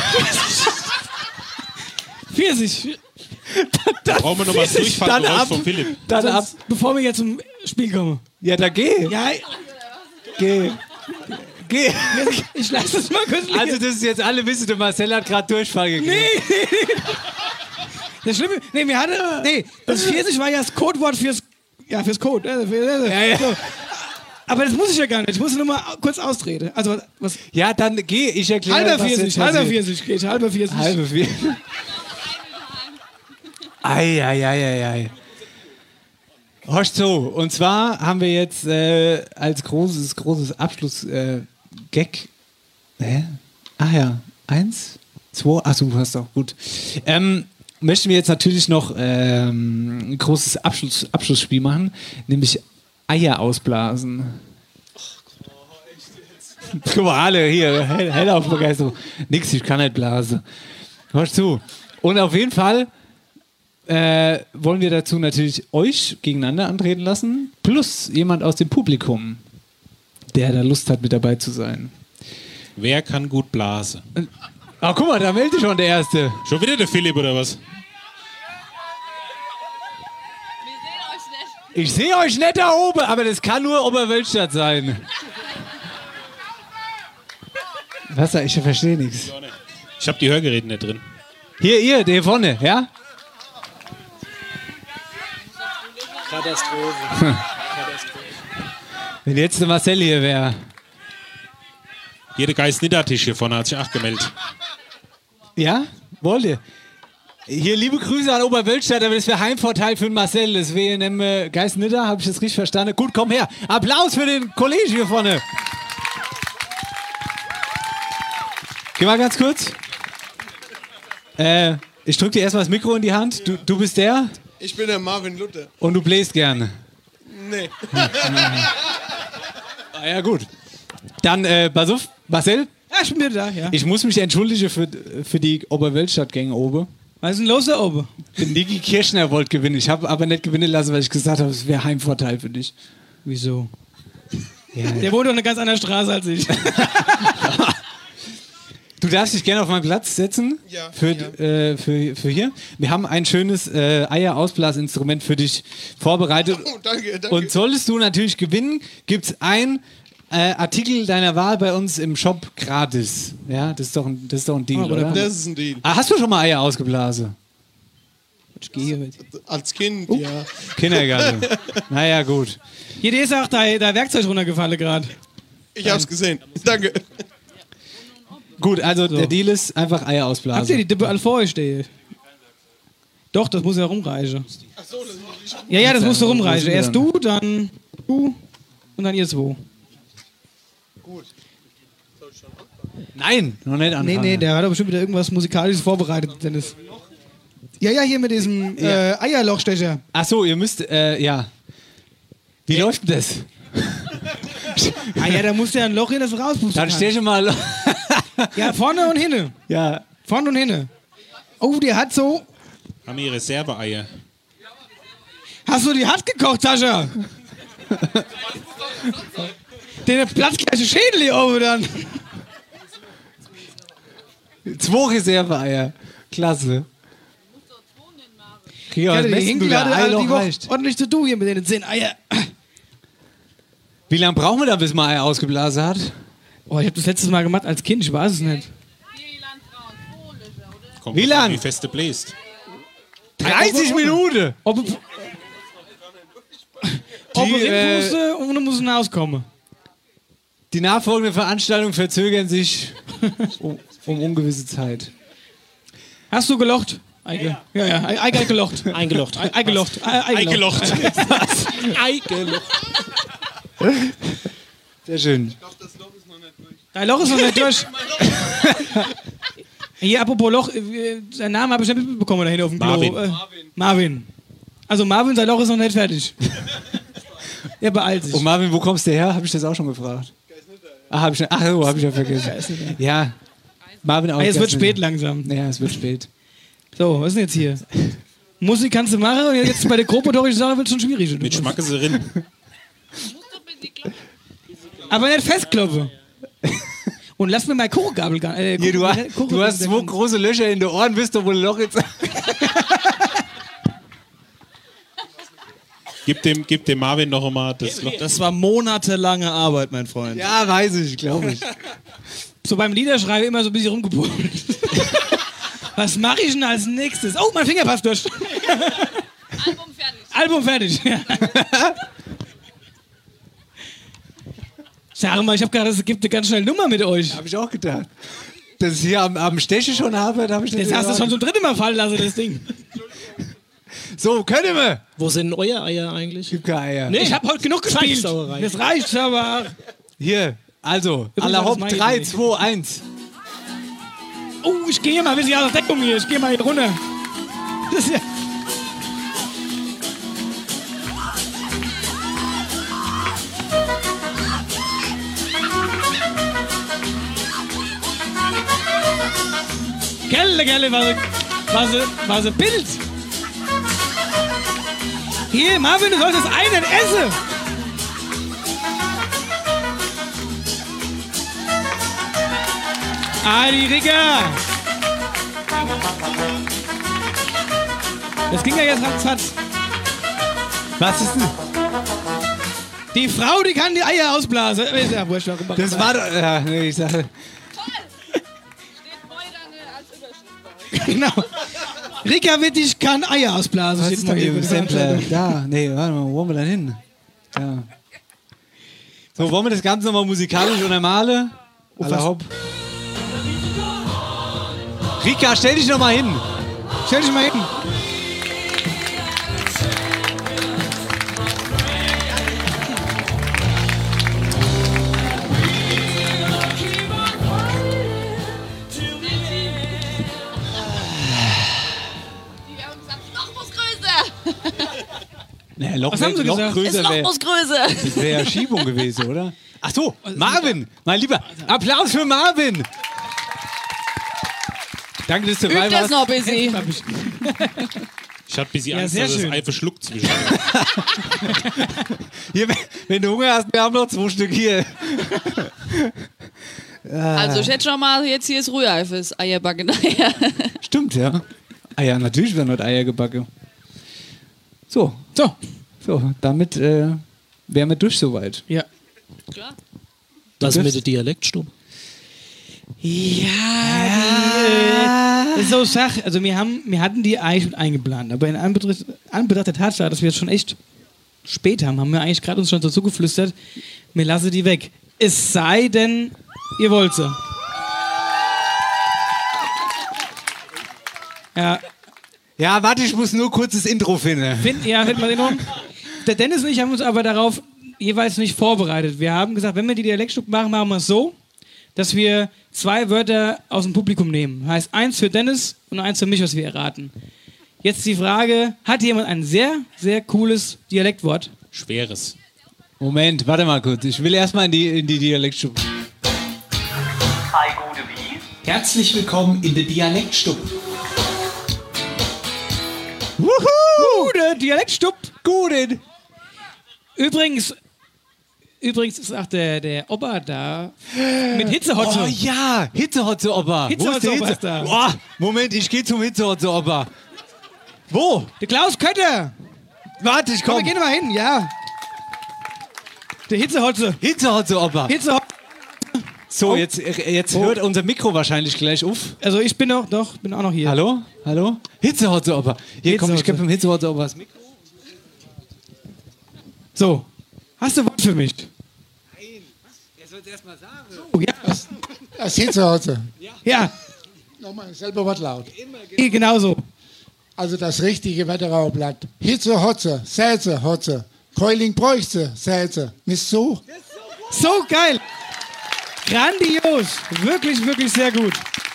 Pfirsich. Brauchen wir noch mal das Durchfallgeräusch von Philipp. Dann ab, bevor wir jetzt zum Spiel kommen. Ja, da geh. Ja. Geh. Ich lasse das mal kurz liegen. Also das ist jetzt, alle wissen, der Marcel hat gerade Durchfall gekriegt. Nee. Das Schlimme, das Pfirsich war ja das Codewort fürs Code. Ja. So. Aber das muss ich ja gar nicht. Ich muss nur mal kurz austreten. Also, was? Ja, dann geh, ich erkläre. Halber Pfirsich geht. Halber Pfirsich. Ei. Hörst zu, und zwar haben wir jetzt als großes Abschluss-Gag. Ach ja, 1, 2, achso, du hast auch, gut. Möchten wir jetzt natürlich noch ein großes Abschlussspiel machen, nämlich Eier ausblasen. Guck mal, alle hier, hell auf Begeisterung. Nix, ich kann nicht blasen. Hörst zu. Und auf jeden Fall wollen wir dazu natürlich euch gegeneinander antreten lassen, plus jemand aus dem Publikum, der da Lust hat, mit dabei zu sein. Wer kann gut blasen? Ach, guck mal, da meldet sich schon der Erste. Schon wieder der Philipp, oder was? Ich sehe euch nicht da oben, aber das kann nur Oberwölstadt sein. Was? Ich verstehe nichts. Ich habe die Hörgeräte nicht drin. Hier, der vorne, ja? Katastrophe. Wenn jetzt der Marcel hier wäre. Hier der Geist-Nitter-Tisch hier vorne hat sich auch gemeldet. Ja? Wollt ihr? Hier, liebe Grüße an Oberwölstadt, aber das wäre Heimvorteil für den Marcel. Das wäre nämlich Geist-Nitter, habe ich das richtig verstanden? Gut, komm her. Applaus für den Kollegen hier vorne. Geh mal ganz kurz. Ich drück dir erstmal das Mikro in die Hand. Du bist der? Ich bin der Marvin Luther. Und du bläst gerne. Nee. Ja, gut. Dann, pass auf, Marcel. Ja, ich bin wieder da, ja. Ich muss mich entschuldigen für die Oberweltstadtgänge oben. Was ist denn los da oben? Niki Kirschner wollte gewinnen. Ich habe aber nicht gewinnen lassen, weil ich gesagt habe, es wäre Heimvorteil für dich. Wieso? Ja. Der wohnt doch eine ganz andere Straße als ich. Du darfst dich gerne auf meinen Platz setzen. Ja, für hier. Wir haben ein schönes Eier-Ausblasinstrument für dich vorbereitet. Oh, danke. Und solltest du natürlich gewinnen, gibt es ein Artikel deiner Wahl bei uns im Shop gratis. Ja, das ist doch ein Deal, oder? Das ist ein Deal. Hast du schon mal Eier ausgeblasen? Ich gehe mit. Als Kind, ja. Kindergarten. Naja, gut. Hier, dir ist auch dein Werkzeug runtergefallen gerade. Ich hab's gesehen. Danke. Gut, also der Deal ist einfach Eier ausblasen. Habt ihr die Dippe alle vor euch stehen? Doch, das muss ja rumreichen. Ja, das musst du rumreichen. Erst du, dann du und dann ihr zwei. Gut. Nein, noch nicht anfangen. Nee, der hat doch bestimmt wieder irgendwas Musikalisches vorbereitet, Dennis. Ja, hier mit diesem Eierlochstecher. Ach so, ihr müsst, ja. Wie läuft denn das? Ja, da muss ja ein Loch in das rauspusten. Dann steche mal. Ja, vorne und hinne. Ja. Vorne und hinne. Oh, die hat so. Haben wir Reserveeier? Hast du die hart gekocht, Sascha? Den platzt gleich Schädel hier oben dann. 2 Reserveeier. Klasse. Ja, die Hinkel hatte die Woche ordentlich zu tun hier mit den 10 Eier. Wie lange brauchen wir da, bis man Eier ausgeblasen hat? Oh, ich habe das letztes Mal gemacht als Kind, ich weiß es nicht. Kommt Wie lang? Wie feste bläst. 30 Minuten! Ob reinpuste und du musst hinauskommen. Die nachfolgenden Veranstaltungen verzögern sich um ungewisse Zeit. Hast du gelocht? Eige. Ja, Eige hat gelocht. Eingelocht. Eingelocht. Eingelocht. Eingelocht. Sehr schön. Dein Loch ist noch nicht durch. Hier, apropos Loch, seinen Namen habe ich nicht mitbekommen da hinten auf dem Klo. Marvin. Also Marvin, sein Loch ist noch nicht fertig. Er beeilt sich. Und Marvin, wo kommst du her? Habe ich das auch schon gefragt. Hab ich ja vergessen. Ja. Marvin auch. Es wird spät langsam. Ja, es wird spät. So, was ist denn jetzt hier? Musik kannst du machen, jetzt bei der grobmotorischen Sache wird es schon schwierig. Mit Schmack ist er drin. Aber nicht festklopfen. Und lass mir mal Kuchengabel. Hier, du hast 2 große Löcher in den Ohren, wisst du, wo ein Loch jetzt. Gib dem Marvin noch einmal das Loch. Das war monatelange Arbeit, mein Freund. Ja, weiß ich, glaube ich. So beim Liederschreiben immer so ein bisschen rumgepult. Was mache ich denn als nächstes? Oh, mein Finger passt durch. Album fertig. Ja. Sag mal, ich habe gerade, es gibt eine ganz schnelle Nummer mit euch. Habe ich auch gedacht. Dass ich hier am Steche schon habe, da habe ich das hast du schon zum 3. Mal fallen lassen, das Ding. So, können wir. Wo sind euer Eier eigentlich? Gibt keine Eier. Nee, ich habe heute genug gespielt. Das reicht aber. Hier, also, aller Hopp, 3, 2, 1. Oh, ich gehe mal, wir sind ja aus der Deckung hier. Ich gehe mal hier runter. Das ist ja... Gelle, was ein Bild. Hier, Marvin, du solltest einen essen. Die Rigger. Das ging ja jetzt ratzfatz. Was ist denn? Die Frau, die kann die Eier ausblasen. Ja, wurscht, das war doch... Ja, nee, ich sage... Genau. Rika Wittig kann Eier ausblasen. Was ist denn hier? Sampler. Da, nee, warte mal, wo wollen wir denn hin? Da. So, wollen wir das Ganze nochmal musikalisch untermalen? Aller Hopp. Rika, stell dich nochmal hin. Stell dich mal hin. Naja, Loch Was haben Sie gesagt? Ist noch bloß größer. Das wäre ja Schiebung gewesen, oder? Ach so, Marvin, mein Lieber. Applaus für Marvin. Danke, dass du dabei Übt das warst. noch ein bisschen. Ich hatte ein bisschen Angst, sehr dass es schön. Ei verschluckt zwischen. Hier, wenn du Hunger hast, wir haben noch 2 Stück hier. Also ich hätte schon mal jetzt hier das Rührei fürs Eierbacken nachher. Stimmt, ja. Ah ja, natürlich werden heute Eier gebacken. So, damit wären wir durch soweit. Ja. Klar. Was mit der Dialektstube? Das ist so Sache. Also wir hatten die eigentlich mit eingeplant, aber in Anbetracht der Tatsache, dass wir jetzt schon echt spät haben wir eigentlich gerade uns schon dazu geflüstert, wir lassen die weg. Es sei denn, ihr wollt sie. Ja. Ja, warte, ich muss nur kurz das Intro finden. Finden wir den um. Der Dennis und ich haben uns aber darauf jeweils nicht vorbereitet. Wir haben gesagt, wenn wir die Dialektstube machen, machen wir es so, dass wir 2 Wörter aus dem Publikum nehmen. Heißt 1 für Dennis und 1 für mich, was wir erraten. Jetzt die Frage, hat jemand ein sehr, sehr cooles Dialektwort? Schweres. Moment, warte mal kurz. Ich will erstmal in die Dialektstube. Hi, gute wie? Herzlich willkommen in der Dialektstube. Gute Dialektstube. Gute. Übrigens ist auch der Opa da mit Hitzehotze. Oh ja, Hitzehotze, Opa. Hitzehotze, Opa ist da. Oh, Moment, ich gehe zum Hitzehotze, Opa. Wo? Der Klaus Kötter. Warte, ich Komm, komme. wir gehen mal hin, ja. Der Hitzehotze. Hitzehotze, Opa. Hitzehotze. So, jetzt hört unser Mikro wahrscheinlich gleich auf. Also ich bin auch noch hier. Hallo? Hitzehotze, Opa. Hier, komm, ich Hitzehotze. gebe dem Hitzehotze, Opa das Mikro. So, hast du Wort für mich? Er soll es erst mal sagen. Oh, ja. Das Hitzehotze. Ja, Nochmal selber Wortlaut. genauso. Also das richtige Wetterauer Blatt. Hitzehotze, Sätze, Hotze. Keuling bräuchte, Sätze. Misst so? So geil. Grandios. Wirklich, wirklich sehr gut.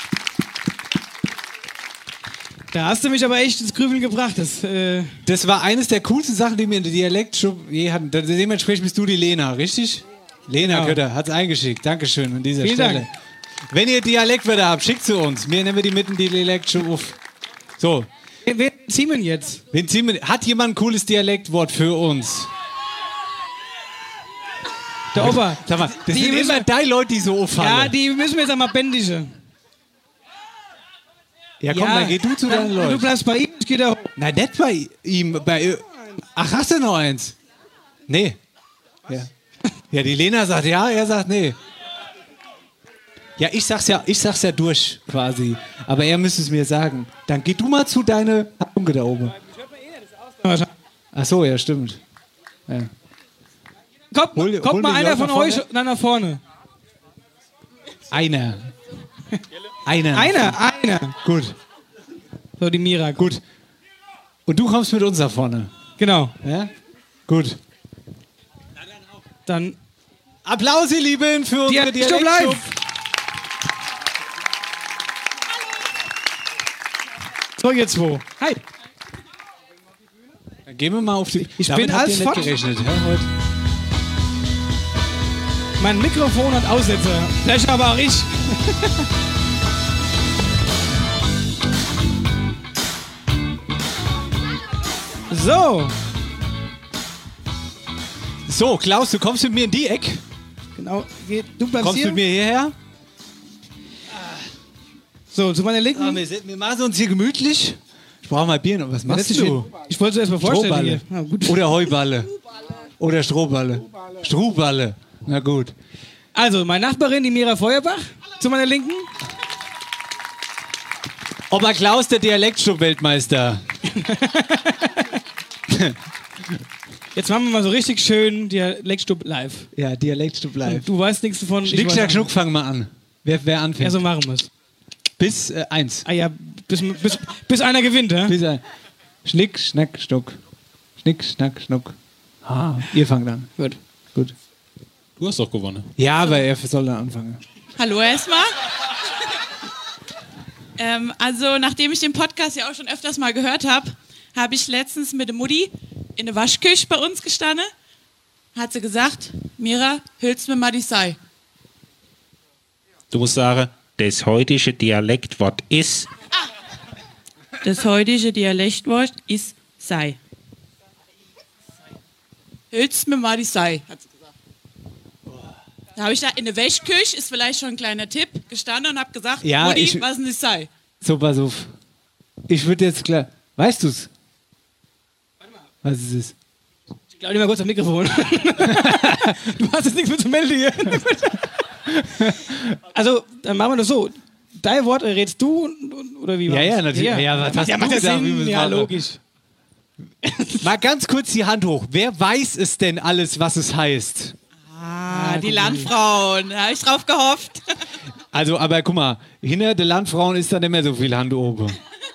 Da hast du mich aber echt ins Grübeln gebracht. Das war eines der coolsten Sachen, die wir in der Dialektschule je hatten. Dementsprechend bist du die Lena, richtig? Lena Genau. Kötter hat es eingeschickt. Dankeschön an dieser Vielen Stelle. Dank. Wenn ihr Dialektwörter habt, schickt sie uns. Wir nehmen die mit in die Dialektschule auf. So. Wen ziehen wir jetzt? Hat jemand ein cooles Dialektwort für uns? Der Opa. Sag mal, das Die sind müssen- immer die Leute, die so auffallen. Ja, die müssen wir jetzt einmal bändigen. Ja, komm, dann geh du zu deinen Du Leuten. bleibst bei ihm, ich geh da hoch. Nein, nicht bei ihm. Ach, hast du noch eins? Nee. Ja, die Lena sagt ja, er sagt nee. Ja, ich sag's ja durch, quasi. Aber er müsste es mir sagen. Dann geh du mal zu deiner Bunke da oben. Ach so, ja, stimmt. Ja. Kommt hol mal die einer Leute von nach euch vorne. dann nach vorne. Einer. Einer. Gut. So, die Mira. Gut. Und du kommst mit uns nach vorne. Genau. Ja? Gut. Dann Applaus, ihr Lieben, für unsere Dialektstube Dialektstube. live. So, jetzt wo? Hi. Dann gehen wir mal auf die... Ich Damit bin habt ihr als nicht Fott. gerechnet, ja, heute. Mein Mikrofon hat Aussetzer. Vielleicht aber auch ich. So. So, Klaus, du kommst mit mir in die Ecke. Genau. Du bleibst Kommst hier. mit mir hierher. So, zu meiner Linken. Wir machen uns hier gemütlich. Ich brauche mal Bier. Was machst Das du? Ich wollte es erst mal vorstellen. Strohballe. Hier. Ah, gut. Oder Heuballe. Oder Strohballe. Struhballe. Na gut. Also, meine Nachbarin, die Mira Feuerbach. Zu meiner Linken. Opa Klaus, der Dialektstub-Weltmeister. Jetzt machen wir mal so richtig schön Dialektstub live. Ja, Dialektstub live. Du weißt nichts davon. Schnick, schnack, schnuck, fangen wir an. Wer anfängt? Ja, so machen wir es. Bis 1. Ah ja, bis einer gewinnt, hä? Bis ein. Schnick, schnack, schnuck. Schnick, schnack, schnuck. Ah, ihr fangt an. Gut. Gut. Du hast doch gewonnen. Ja, aber er soll dann anfangen. Hallo erstmal. Also, nachdem ich den Podcast ja auch schon öfters mal gehört habe, habe ich letztens mit der Mutti in der Waschküche bei uns gestanden. Hat sie gesagt, Mira, hüllst mir mal die Sei. Du musst sagen, das heutige Dialektwort ist. Das heutige Dialektwort ist Sei. Hüllst mir mal die Sei, hat sie gesagt. Da habe ich da in der Waschküche, ist vielleicht schon ein kleiner Tipp, gestanden und habe gesagt, Ja, Mutti, was denn das Sei? So, pass auf. Ich würde jetzt klar. Weißt du's? Was ist es? Ich glaube, mal kurz am Mikrofon. Du hast jetzt nichts mehr zu melden hier. Also, dann machen wir das so. Dein Wort redest du oder wie? Ja, natürlich. Ja, was hast du macht ja gesagt, wie Sinn. wir's Ja, machen? logisch. Mal ganz kurz die Hand hoch. Wer weiß es denn alles, was es heißt? Die Landfrauen, da habe ich drauf gehofft. Also, aber guck mal, hinter den Landfrauen ist da nicht mehr so viel Hand oben.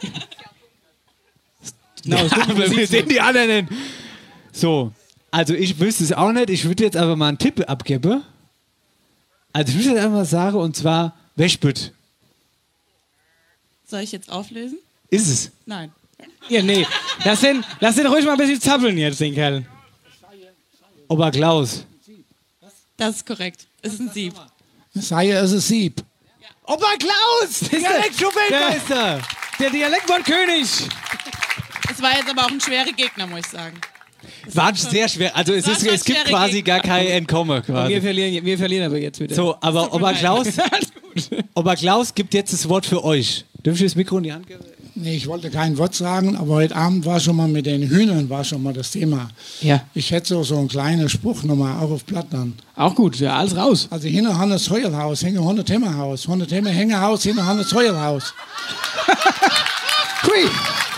Genau, Aber wir sehen die anderen. So, also ich wüsste es auch nicht. Ich würde jetzt aber mal einen Tipp abgeben. Also ich würde jetzt einfach sagen, und zwar Wäschbütt. Soll ich jetzt auflösen? Ist es? Nein. Ja, nee. Lass den ruhig mal ein bisschen zappeln jetzt, den Kerl. Oberklaus. Das ist korrekt. Es ist ein Sieb. Sei es ein Sieb. Oberklaus! Dialektschulweltmeister! Der Dialektwortkönig! Es war jetzt aber auch ein schwerer Gegner, muss ich sagen. War sehr schwer. Also es Das war gibt schwere quasi Gegner. gar kein Entkommen. Quasi. Wir verlieren aber jetzt wieder. So, aber Oberklaus gibt jetzt das Wort für euch. Dürfen Sie das Mikro in die Hand geben? Nee, ich wollte kein Wort sagen, aber heute Abend war schon mal mit den Hühnern das Thema. Ja. Ich hätte so einen kleinen Spruch nochmal, auch auf Plattland. Auch gut, ja, alles raus. Also hinter Hannes Heuerhaus hänge 100 Hemmerhaus. 100 Hemmer Hängehaus, hinter Hannes Heuerhaus. Hui.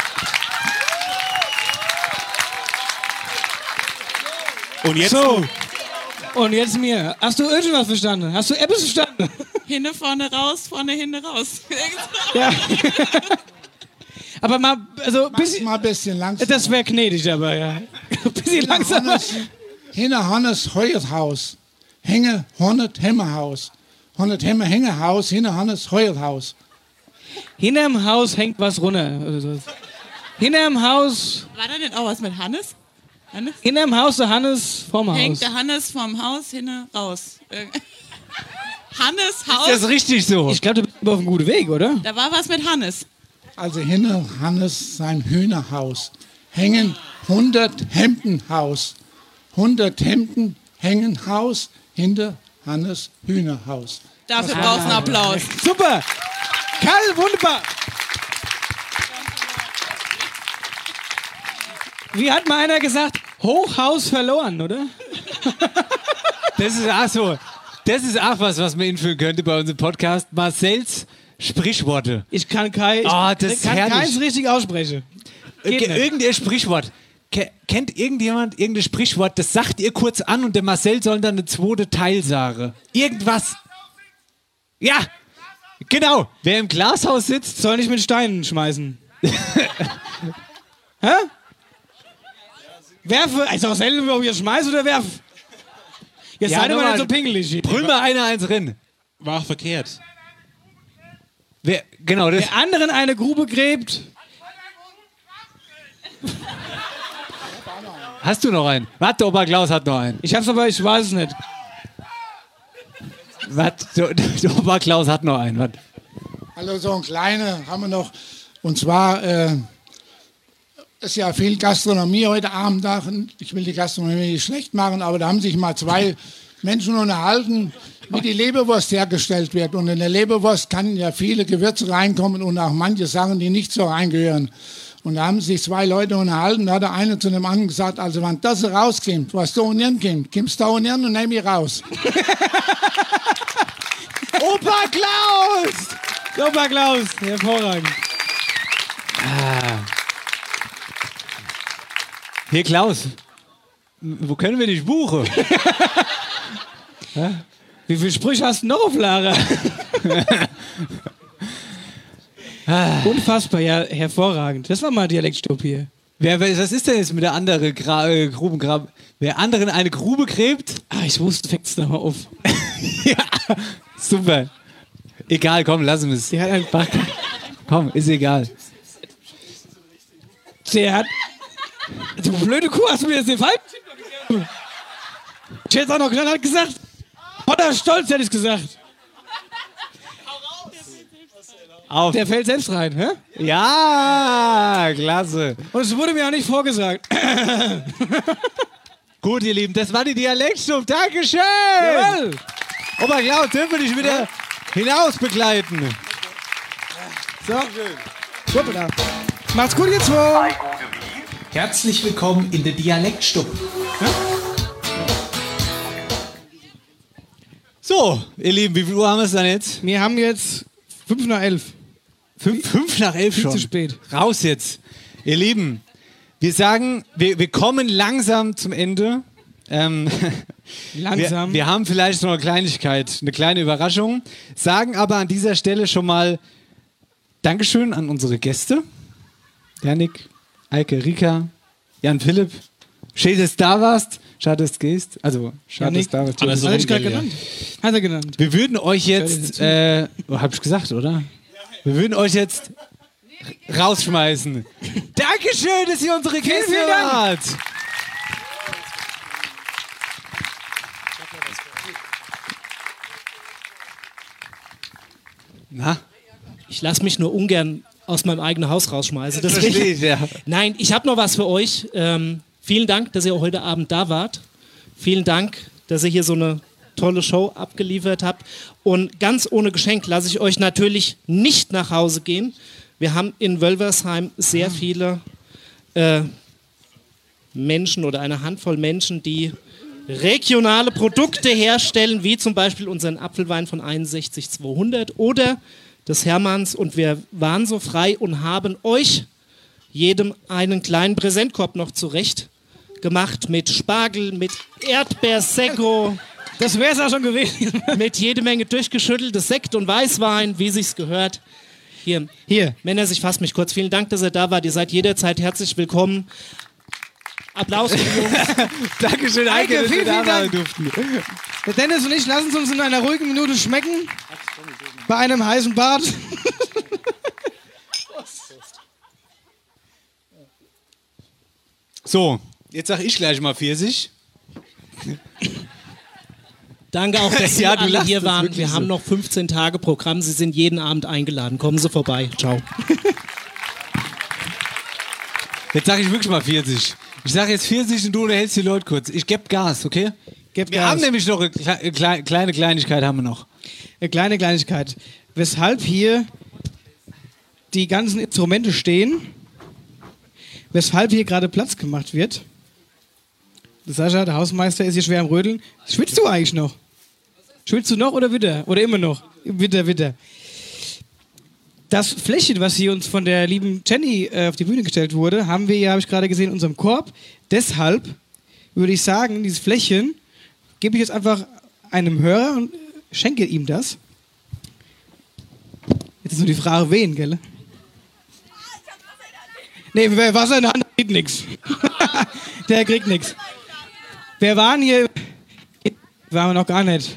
Und jetzt so. Und jetzt mir. Hast du irgendwas verstanden? Hast du etwas verstanden? Hinne, vorne raus, vorne, hinne raus. Ja. Aber mal, also mal ein bisschen langsam. Das wäre gnädig, aber ja. Ein bisschen langsamer. Hinter Hannes Heuerhaus hänge 100 Hemmerhaus. 100 Hemmer Hängehaus, hinter Hannes Heuerhaus. Hinterm Haus hängt was runter. Hinterm Haus. War da denn auch was mit Hannes? Hannes? Hinterm Haus der Hannes vorm Haus. Hängt der Hannes vom Haus hinne raus. Hannes Haus. Ist das richtig so? Ich glaube, du bist auf einem guten Weg, oder? Da war was mit Hannes. Also hinter Hannes sein Hühnerhaus hängen 100 Hemdenhaus. 100 Hemden hängen Haus hinter Hannes Hühnerhaus. Dafür brauchst du einen Applaus. Super! Karl, wunderbar! Wie hat mal einer gesagt? Hochhaus verloren, oder? Das ist auch so. Das ist auch was man inführen könnte bei unserem Podcast. Marcells Sprichworte. Ich kann keins richtig aussprechen. Irgendein Sprichwort. Kennt irgendjemand irgendein Sprichwort, das sagt ihr kurz an und der Marcel soll dann eine zweite Teil sagen. Irgendwas. Ja, genau. Wer im Glashaus sitzt, soll nicht mit Steinen schmeißen. Hä? Werfe, also auch selber, ob ihr schmeißt oder werf. Jetzt seid ihr mal nicht so pingelig. Brüll mal eins rein. War verkehrt. Wer anderen eine Grube gräbt. Hast du noch einen? Warte, der Oberklaus hat noch einen. Ich hab's aber, ich weiß es nicht. Warte, der Oberklaus hat noch einen. Warte. Also so ein kleiner haben wir noch. Und zwar ist ja viel Gastronomie heute Abend da. Ich will die Gastronomie nicht schlecht machen, aber da haben sich mal zwei Menschen unterhalten, wie die Leberwurst hergestellt wird. Und in der Leberwurst kann ja viele Gewürze reinkommen und auch manche Sachen, die nicht so reingehören. Und da haben sich zwei Leute unterhalten, da hat der eine zu dem anderen gesagt, also wenn das rauskommt, was da unten kommt, kommst du da unten und nimm mich raus. Oberklaus! Oberklaus, hervorragend. Hier, Klaus. Wo können wir dich buchen? Wie viele Sprüche hast du noch auf Lager? Unfassbar, ja, hervorragend. Das war mal Dialektstub hier. Was ist denn jetzt mit der anderen Grubengrab? Wer anderen eine Grube gräbt? Ich wusste, fängt's da mal auf. Ja, super. Egal, komm, lassen wir es. Der hat einfach. Komm, ist egal. Der hat. Du blöde Kuh, hast du mir jetzt den falschen Tipp gegeben? Ich hätte es auch noch knallhart gesagt. Voller Stolz hätte ich gesagt. Auf. Der fällt selbst rein, hä? Ja, klasse. Und es wurde mir auch nicht vorgesagt. Gut, ihr Lieben, das war die Dialektstube. Dankeschön. Jawohl. Oberklaus, dürfen wir dich wieder hinaus begleiten. So. Hoppala. Macht's gut, ihr zwei. Herzlich willkommen in der Dialektstube. Ja? So, ihr Lieben, wie viel Uhr haben wir es dann jetzt? Wir haben jetzt 5 nach 11. 5 nach 11 Viel schon. zu spät. Raus jetzt. Ihr Lieben, wir sagen, wir kommen langsam zum Ende. Langsam. Wir haben vielleicht noch eine Kleinigkeit, eine kleine Überraschung, sagen aber an dieser Stelle schon mal Dankeschön an unsere Gäste. Janik, Eike, Rika, Jan Philipp. Schön, dass du da warst. Schade, dass du gehst. Also, schade, dass du da warst. Alles ich gerade genannt. Hat er genannt. Wir würden euch jetzt, hab ich gesagt, oder? Wir würden euch jetzt rausschmeißen. Dankeschön, dass ihr unsere Gäste wart. Na? Ich lasse mich nur ungern aus meinem eigenen Haus rausschmeißen. Das verstehe ich, ja. Nein, ich habe noch was für euch. Vielen Dank, dass ihr heute Abend da wart. Vielen Dank, dass ihr hier so eine tolle Show abgeliefert habt. Und ganz ohne Geschenk lasse ich euch natürlich nicht nach Hause gehen. Wir haben in Wölversheim sehr viele Menschen oder eine Handvoll Menschen, die regionale Produkte herstellen, wie zum Beispiel unseren Apfelwein von 61,200 oder des Hermanns. Und wir waren so frei und haben euch jedem einen kleinen Präsentkorb noch zurecht gemacht mit Spargel, mit Erdbeersekko. Das wäre es auch schon gewesen. Mit jede Menge durchgeschütteltes Sekt und Weißwein, wie sich's gehört. Hier. Männer, ich fasse mich kurz. Vielen Dank, dass ihr da wart. Ihr seid jederzeit herzlich willkommen. Applaus für die Jungs. Dankeschön, Eike, vielen Dank. Durften. Der Dennis und ich lassen es uns in einer ruhigen Minute schmecken. Bei einem heißen Bad. So, jetzt sag ich gleich mal Pfirsich. Danke auch, dass Sie Ja, du alle lachst, hier das ist waren. wirklich Wir so. haben noch 15 Tage Programm. Sie sind jeden Abend eingeladen. Kommen Sie vorbei. Ciao. Jetzt sag ich wirklich mal Pfirsich. Ich sag jetzt Pfirsich und du unterhältst die Leute kurz. Ich geb Gas, okay? Wir haben nämlich noch eine kleine Kleinigkeit haben wir noch. Eine kleine Kleinigkeit. Weshalb hier die ganzen Instrumente stehen, weshalb hier gerade Platz gemacht wird. Der Sascha, der Hausmeister, ist hier schwer am Rödeln. Schwitzt du eigentlich noch? Schwitzt du noch oder wieder? Oder immer noch? Wieder. Das Fläschchen, was hier uns von der lieben Jenny auf die Bühne gestellt wurde, haben wir ja, habe ich gerade gesehen, in unserem Korb. Deshalb würde ich sagen, dieses Fläschchen gebe ich jetzt einfach einem Hörer und schenke ihm das. Jetzt ist nur die Frage, wen, gell? Nee, wer Wasser in der Hand kriegt nichts. Der kriegt nichts. Wer waren hier? Waren wir noch gar nicht.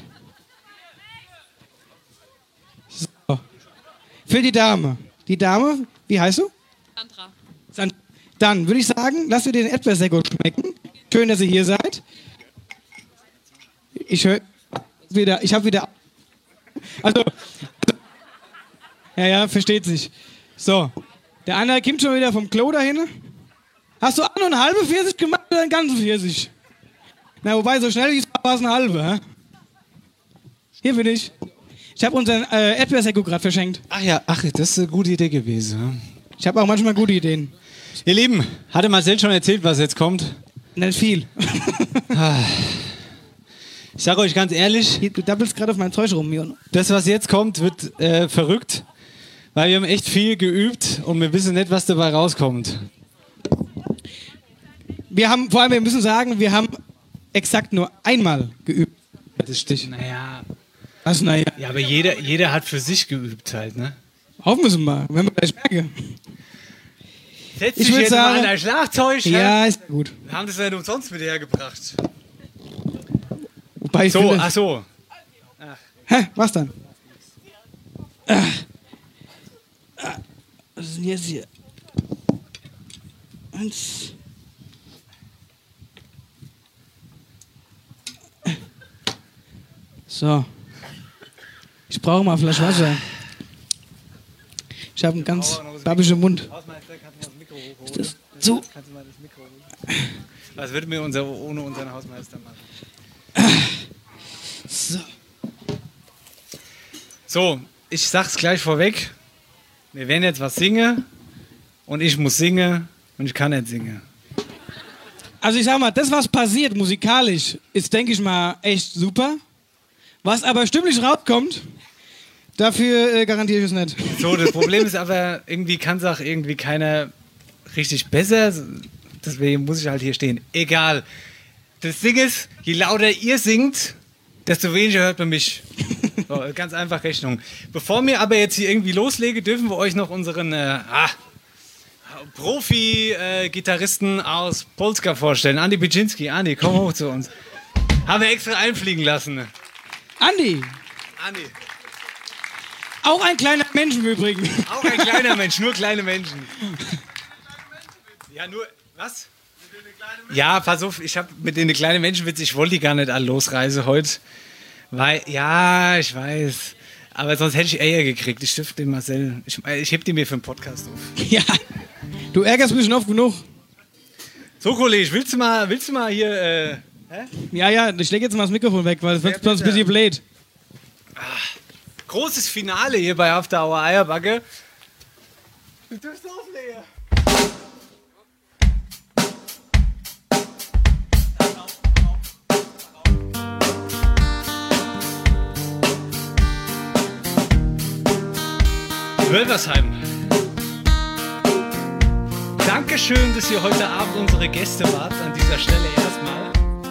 So. Für die Dame. Die Dame, wie heißt du? Sandra. Dann würde ich sagen, lasst ihr den Erdbeersekko schmecken. Schön, dass ihr hier seid. Ich habe wieder. Also. Ja, versteht sich. So. Der andere kommt schon wieder vom Klo dahin. Hast du auch noch eine halbe Pfirsich gemacht oder einen ganzen Pfirsich? Na, wobei, so schnell war es eine halbe. Hä? Hier bin ich. Ich habe unseren Erdbeersekko gerade verschenkt. Ach ja, das ist eine gute Idee gewesen. Ich habe auch manchmal gute Ideen. Ihr Lieben, hatte Marcel schon erzählt, was jetzt kommt? Nicht viel. Ich sage euch ganz ehrlich, Du dappelst gerade auf mein Zeug rum, Jon. das, was jetzt kommt, wird verrückt. Weil wir haben echt viel geübt und wir wissen nicht, was dabei rauskommt. Wir müssen sagen, wir haben exakt nur einmal geübt. Das stimmt. Naja. Was, naja? Ja, aber jeder hat für sich geübt halt, ne? Hoffen wir es mal, wenn wir gleich merken. Setz Ich dich würd jetzt sagen- mal an dein Schlagzeug. Ja, hä? ist gut. Wir haben das ja nicht umsonst mit hergebracht. Wobei ich So, finde, ach so. Hä, was dann? Was ist denn jetzt hier? 1, So. Ich brauche mal eine Flasche Wasser. Ich habe einen ganz babbischen Mund. Ist das zu? Was würde mir ohne unseren Hausmeister machen? So, ich sag's gleich vorweg. Wir werden jetzt was singen und ich muss singen und ich kann nicht singen. Also ich sag mal, das, was passiert musikalisch, ist, denke ich mal, echt super. Was aber stimmlich rauskommt, dafür garantiere ich es nicht. So, das Problem ist aber, irgendwie kann es auch irgendwie keiner richtig besser. Deswegen muss ich halt hier stehen. Egal. Das Ding ist, je lauter ihr singt, desto weniger hört man mich. So, ganz einfach Rechnung. Bevor wir aber jetzt hier irgendwie loslegen, dürfen wir euch noch unseren Profi-Gitarristen aus Polska vorstellen. Andi Biczynski. Andi, komm hoch zu uns. Haben wir extra einfliegen lassen. Andi. Auch ein kleiner Mensch im Übrigen. Auch ein kleiner Mensch, nur kleine Menschen. Ja, nur, was? Ja, pass auf, ich habe mit den kleinen Menschenwitz, ich wollte die gar nicht alle losreisen heute. Weil, ja, ich weiß. Aber sonst hätte ich Eier gekriegt. Ich stifte den Marcel. Ich heb die mir für den Podcast auf. Ja, du ärgerst mich schon oft genug. So, Kollege, willst du mal hier, hä? Ja, ich lege jetzt mal das Mikrofon weg, weil es wird sonst ein bisschen blöd. Großes Finale hier bei After Hour Eierbacke. Du darfst auflegen. Wölversheim. Dankeschön, dass ihr heute Abend unsere Gäste wart. An dieser Stelle erstmal.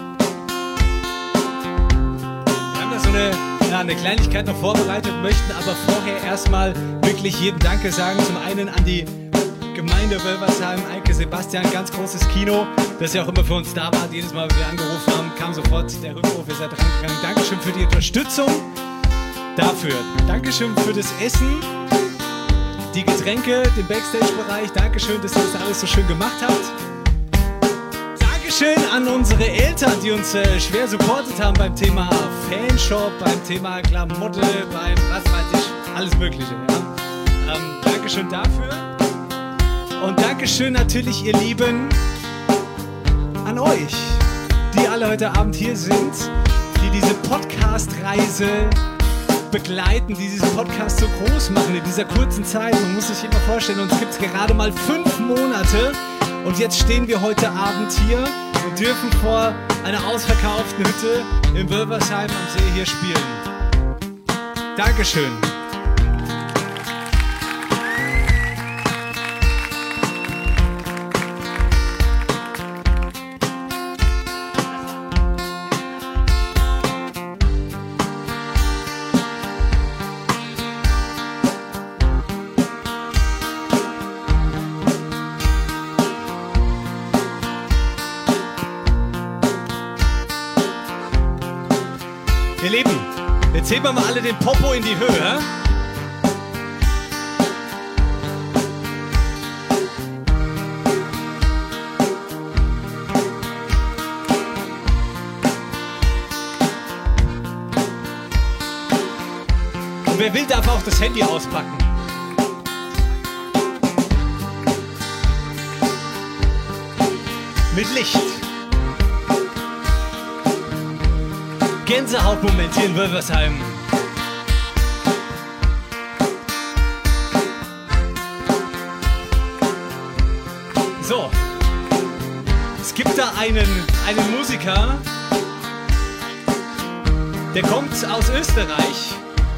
Wir haben da so eine Kleinigkeit noch vorbereitet, möchten aber vorher erstmal wirklich jedem Danke sagen. Zum einen an die Gemeinde Wölversheim, Eike, Sebastian, ganz großes Kino, dass ihr auch immer für uns da wart. Jedes Mal, wenn wir angerufen haben, kam sofort der Rückruf, ihr seid rangegangen. Dankeschön für die Unterstützung dafür. Dankeschön für das Essen. Die Getränke, den Backstage-Bereich, Dankeschön, dass ihr das alles so schön gemacht habt. Dankeschön an unsere Eltern, die uns schwer supportet haben beim Thema Fanshop, beim Thema Klamotte, beim was weiß ich, alles Mögliche. Ja? Dankeschön dafür. Und Dankeschön natürlich, ihr Lieben, an euch, die alle heute Abend hier sind, die diese Podcast-Reise begleiten, die diesen Podcast so groß machen in dieser kurzen Zeit. Man muss sich immer vorstellen, uns gibt es gerade mal 5 Monate und jetzt stehen wir heute Abend hier und dürfen vor einer ausverkauften Hütte in Wölversheim am See hier spielen. Dankeschön. Ihr Lieben, jetzt heben wir mal alle den Popo in die Höhe. Und wer will, darf auch das Handy auspacken. Mit Licht. Gänsehautmoment hier in Wölversheim. So, es gibt da einen Musiker, der kommt aus Österreich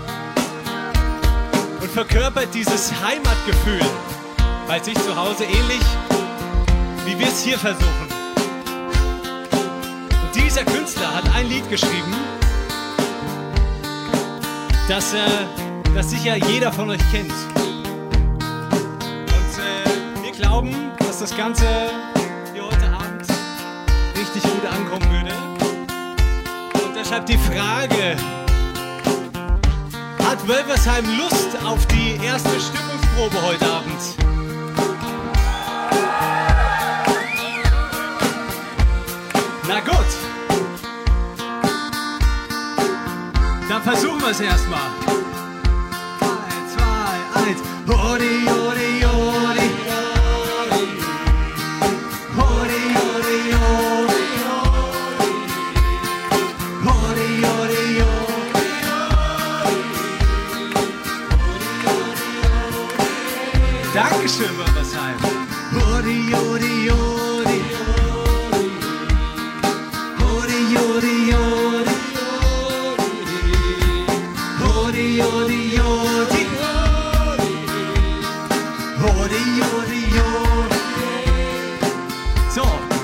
und verkörpert dieses Heimatgefühl bei sich zu Hause ähnlich, wie wir es hier versuchen. Dieser Künstler hat ein Lied geschrieben, das sicher jeder von euch kennt. Und wir glauben, dass das Ganze hier heute Abend richtig gut ankommen würde. Und deshalb die Frage, hat Wölversheim Lust auf die erste Stimmungsprobe heute Abend? Na gut. wir es erstmal. 3, 2, 1. Hodi, hodi, hodi. Hodi, hodi, hodi. Hodi, hodi, hodi. Dankeschön, Wölfersheim. Hodi, hodi, hodi. Hodi, hodi, hodi. Hodi, hodi, hodi. Hodi, hodi, hodi. So.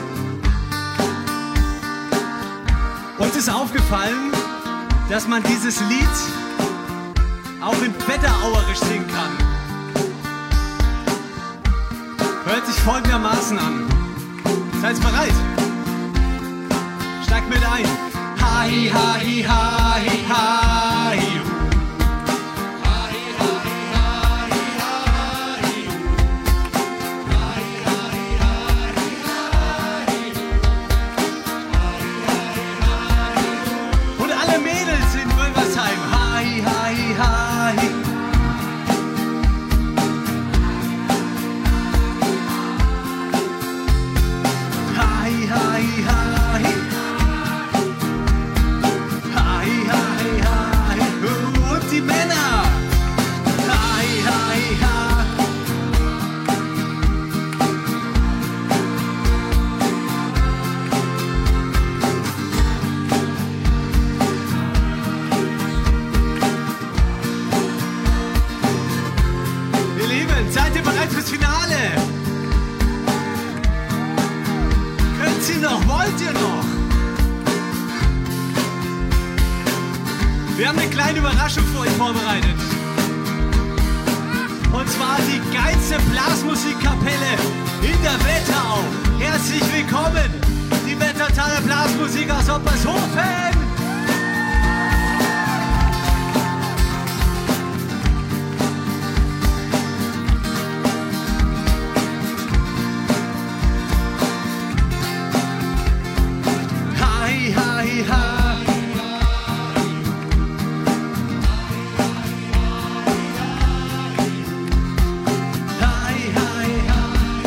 Uns ist aufgefallen, dass man dieses Lied auch in Wetterauerisch singen kann. Hört sich folgendermaßen an. Seid ihr bereit? Steigt mit ein. Hi, hi, hi, hi. Und alle Mädels in Wölfersheim. Hi, hi, hi. Hi, hi, hi. Hi, hi, hi. Und die Männer. Hi, hi, hi. Ihr Lieben, seid ihr bereit fürs Finale? Könnt ihr noch? Wollt ihr noch? Wir haben eine kleine Überraschung für euch vorbereitet. Und zwar die geilste Blasmusikkapelle in der Wetterau. Herzlich willkommen, die Wettertaler Blasmusik aus Oppershofen. Hi, hi, hi. Hi, hi, hi.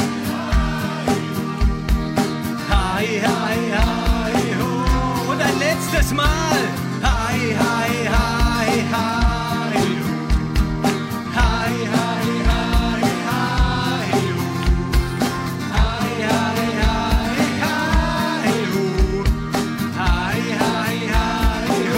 Hi, hi, hi, ho. Und ein letztes Mal. Hi, hi, hi, hi. Hi, hi, hi, hi. Hi, hi, hi, hi. Hi, hi, hi, ho.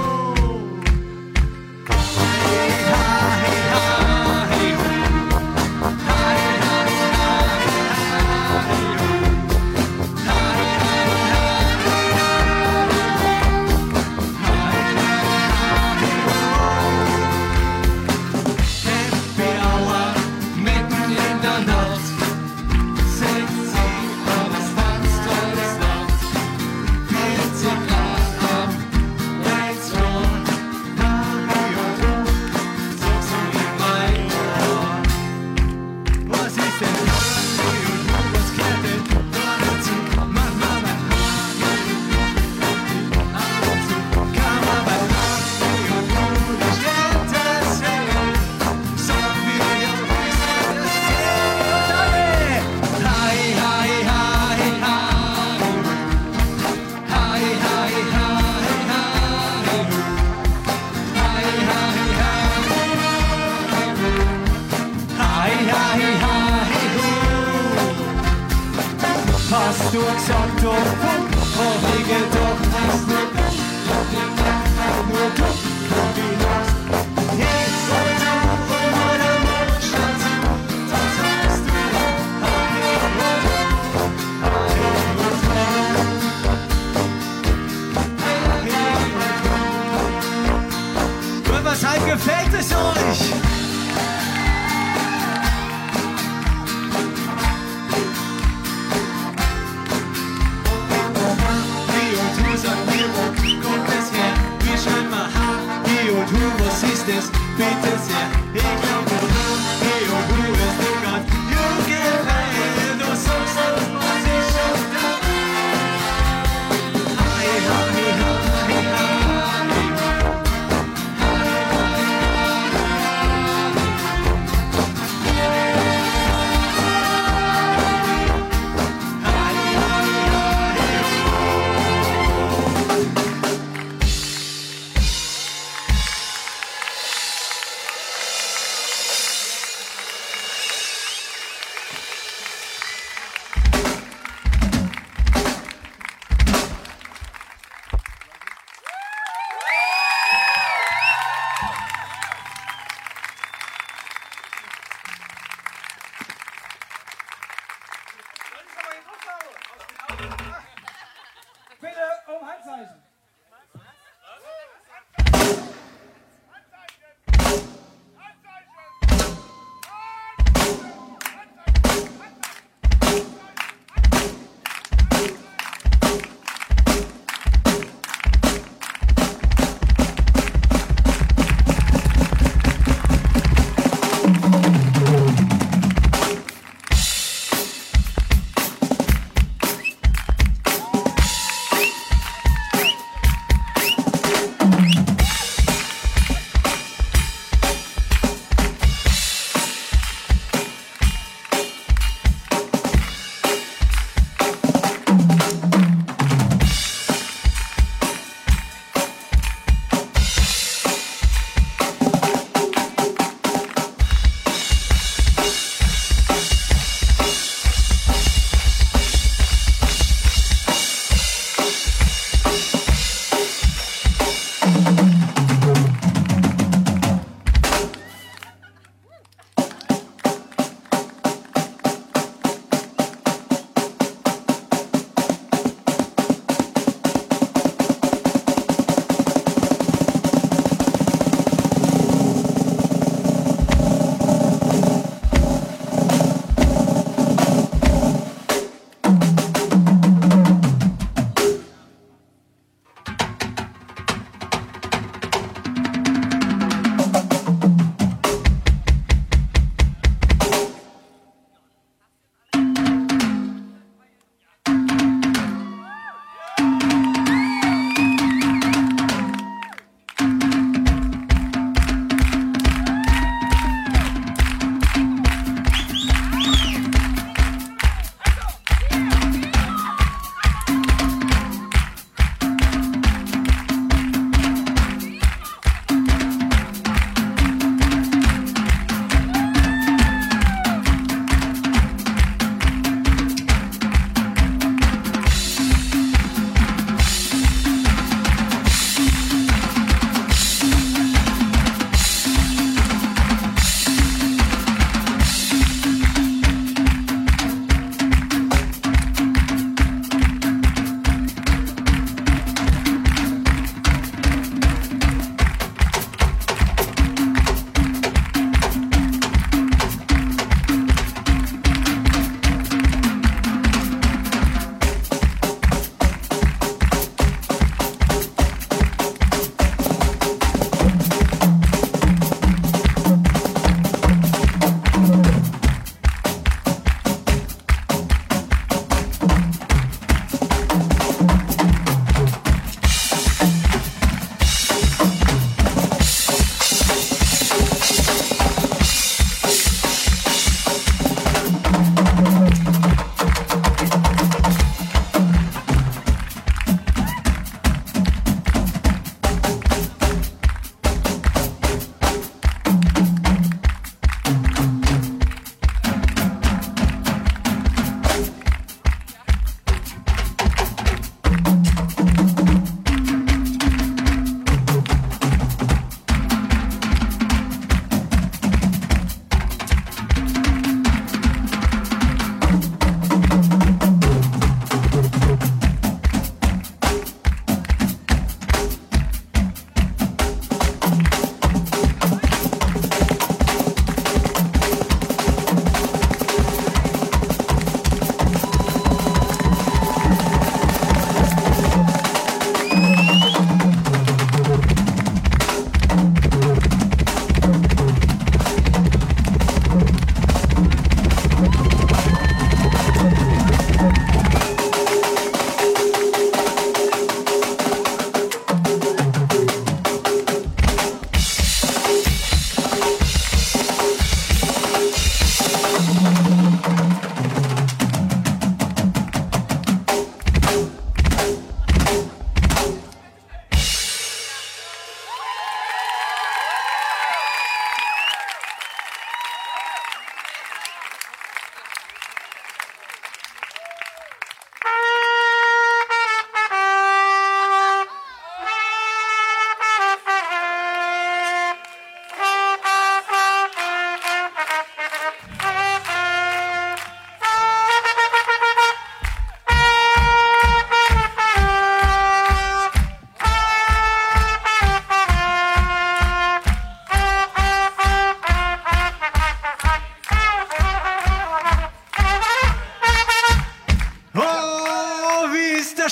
Happy Hour, mitten in der Nacht. Sexy, alles tanzt, alles lacht. 40 Grad am Dance-Floor. Radio, sagst du in mein Ohr. Was ist denn Radio, was kehrt denn dazu? Mach mal beim Radio, ab und zu. Kann man beim Radio, das wird das sehen. Sag mir, ja, wie soll das gehen? Und alle, hi, hi, hi, hi. Hi, hi, hi, hi. Hi, hi, hi. Hi, hi, hi, ho. Hast du gesagt, doch, hab ich gedacht, hast nur du, wie lachst. Ich soll du von meiner Mondstadt zu, das heißt du, Wölfersheim, gefällt es euch? Wie und du sagst mir,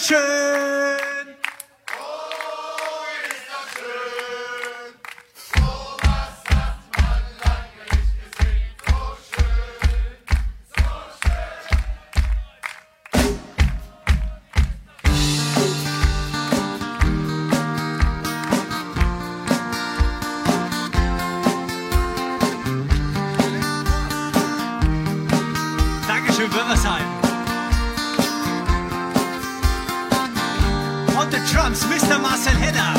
schön. Dankeschön, Wölversheim. On the drums, Mr. Marcel Hedder.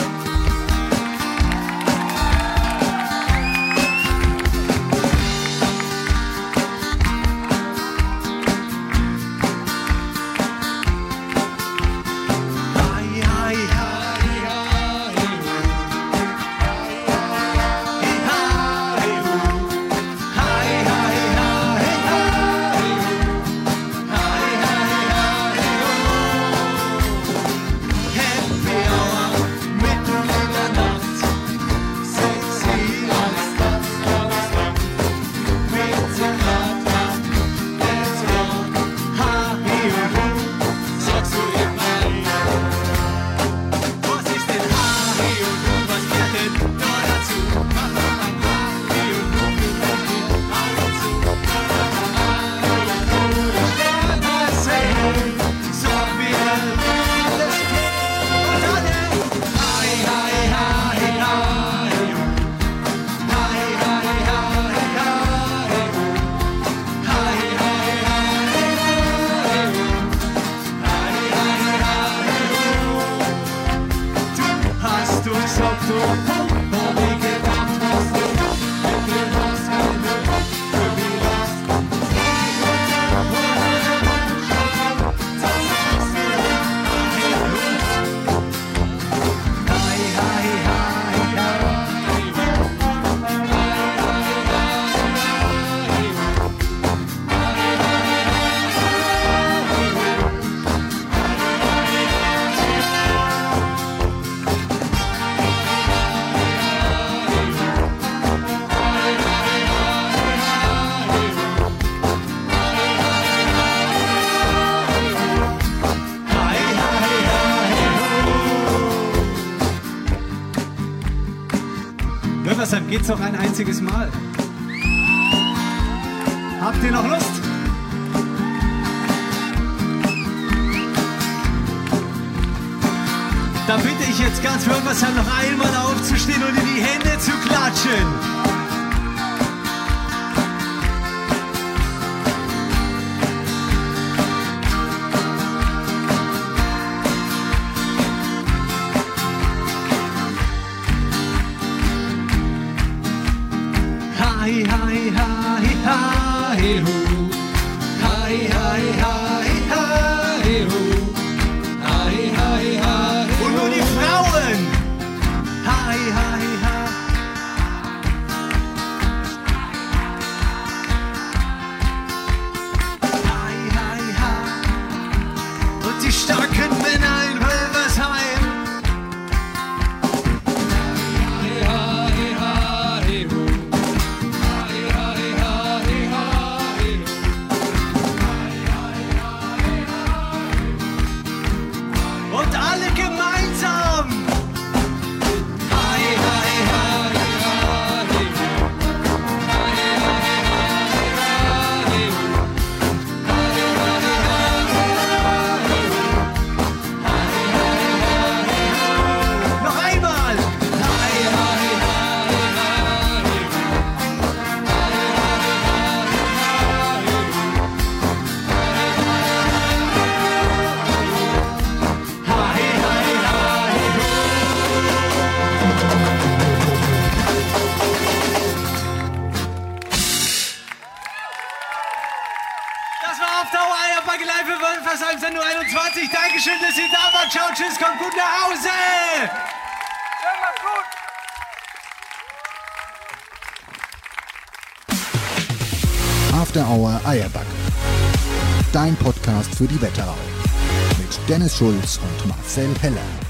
Wölversheim geht's noch ein einziges Mal. Habt ihr noch Lust? Da bitte ich jetzt ganz Wölversheim noch einmal aufzustehen und in die Hände zu klatschen. Hi, hi, hi, hi, ho. Hi, hi, hi, hi, ho. Hi, hi, hi. Und nur die Frauen. Hi, hi, hi. Hi, hi, hi. Und die starken Männer in Wölversheim. Hi, hi, hi, ho. Und alle gemeinsam. Hi, hi, hi, hi. Hi, hi, hi, hi. Noch einmal. Hi, hi, hi, Das war auf Dauer Eierbacke live für Wölversheim Sendung 21. Dankeschön, dass ihr da wart. Ciao, tschüss, kommt gut nach Hause. Ja, macht's gut. After Hour Eierbacke. Dein Podcast für die Wetterau. Mit Dennis Schulz und Marcel Heller.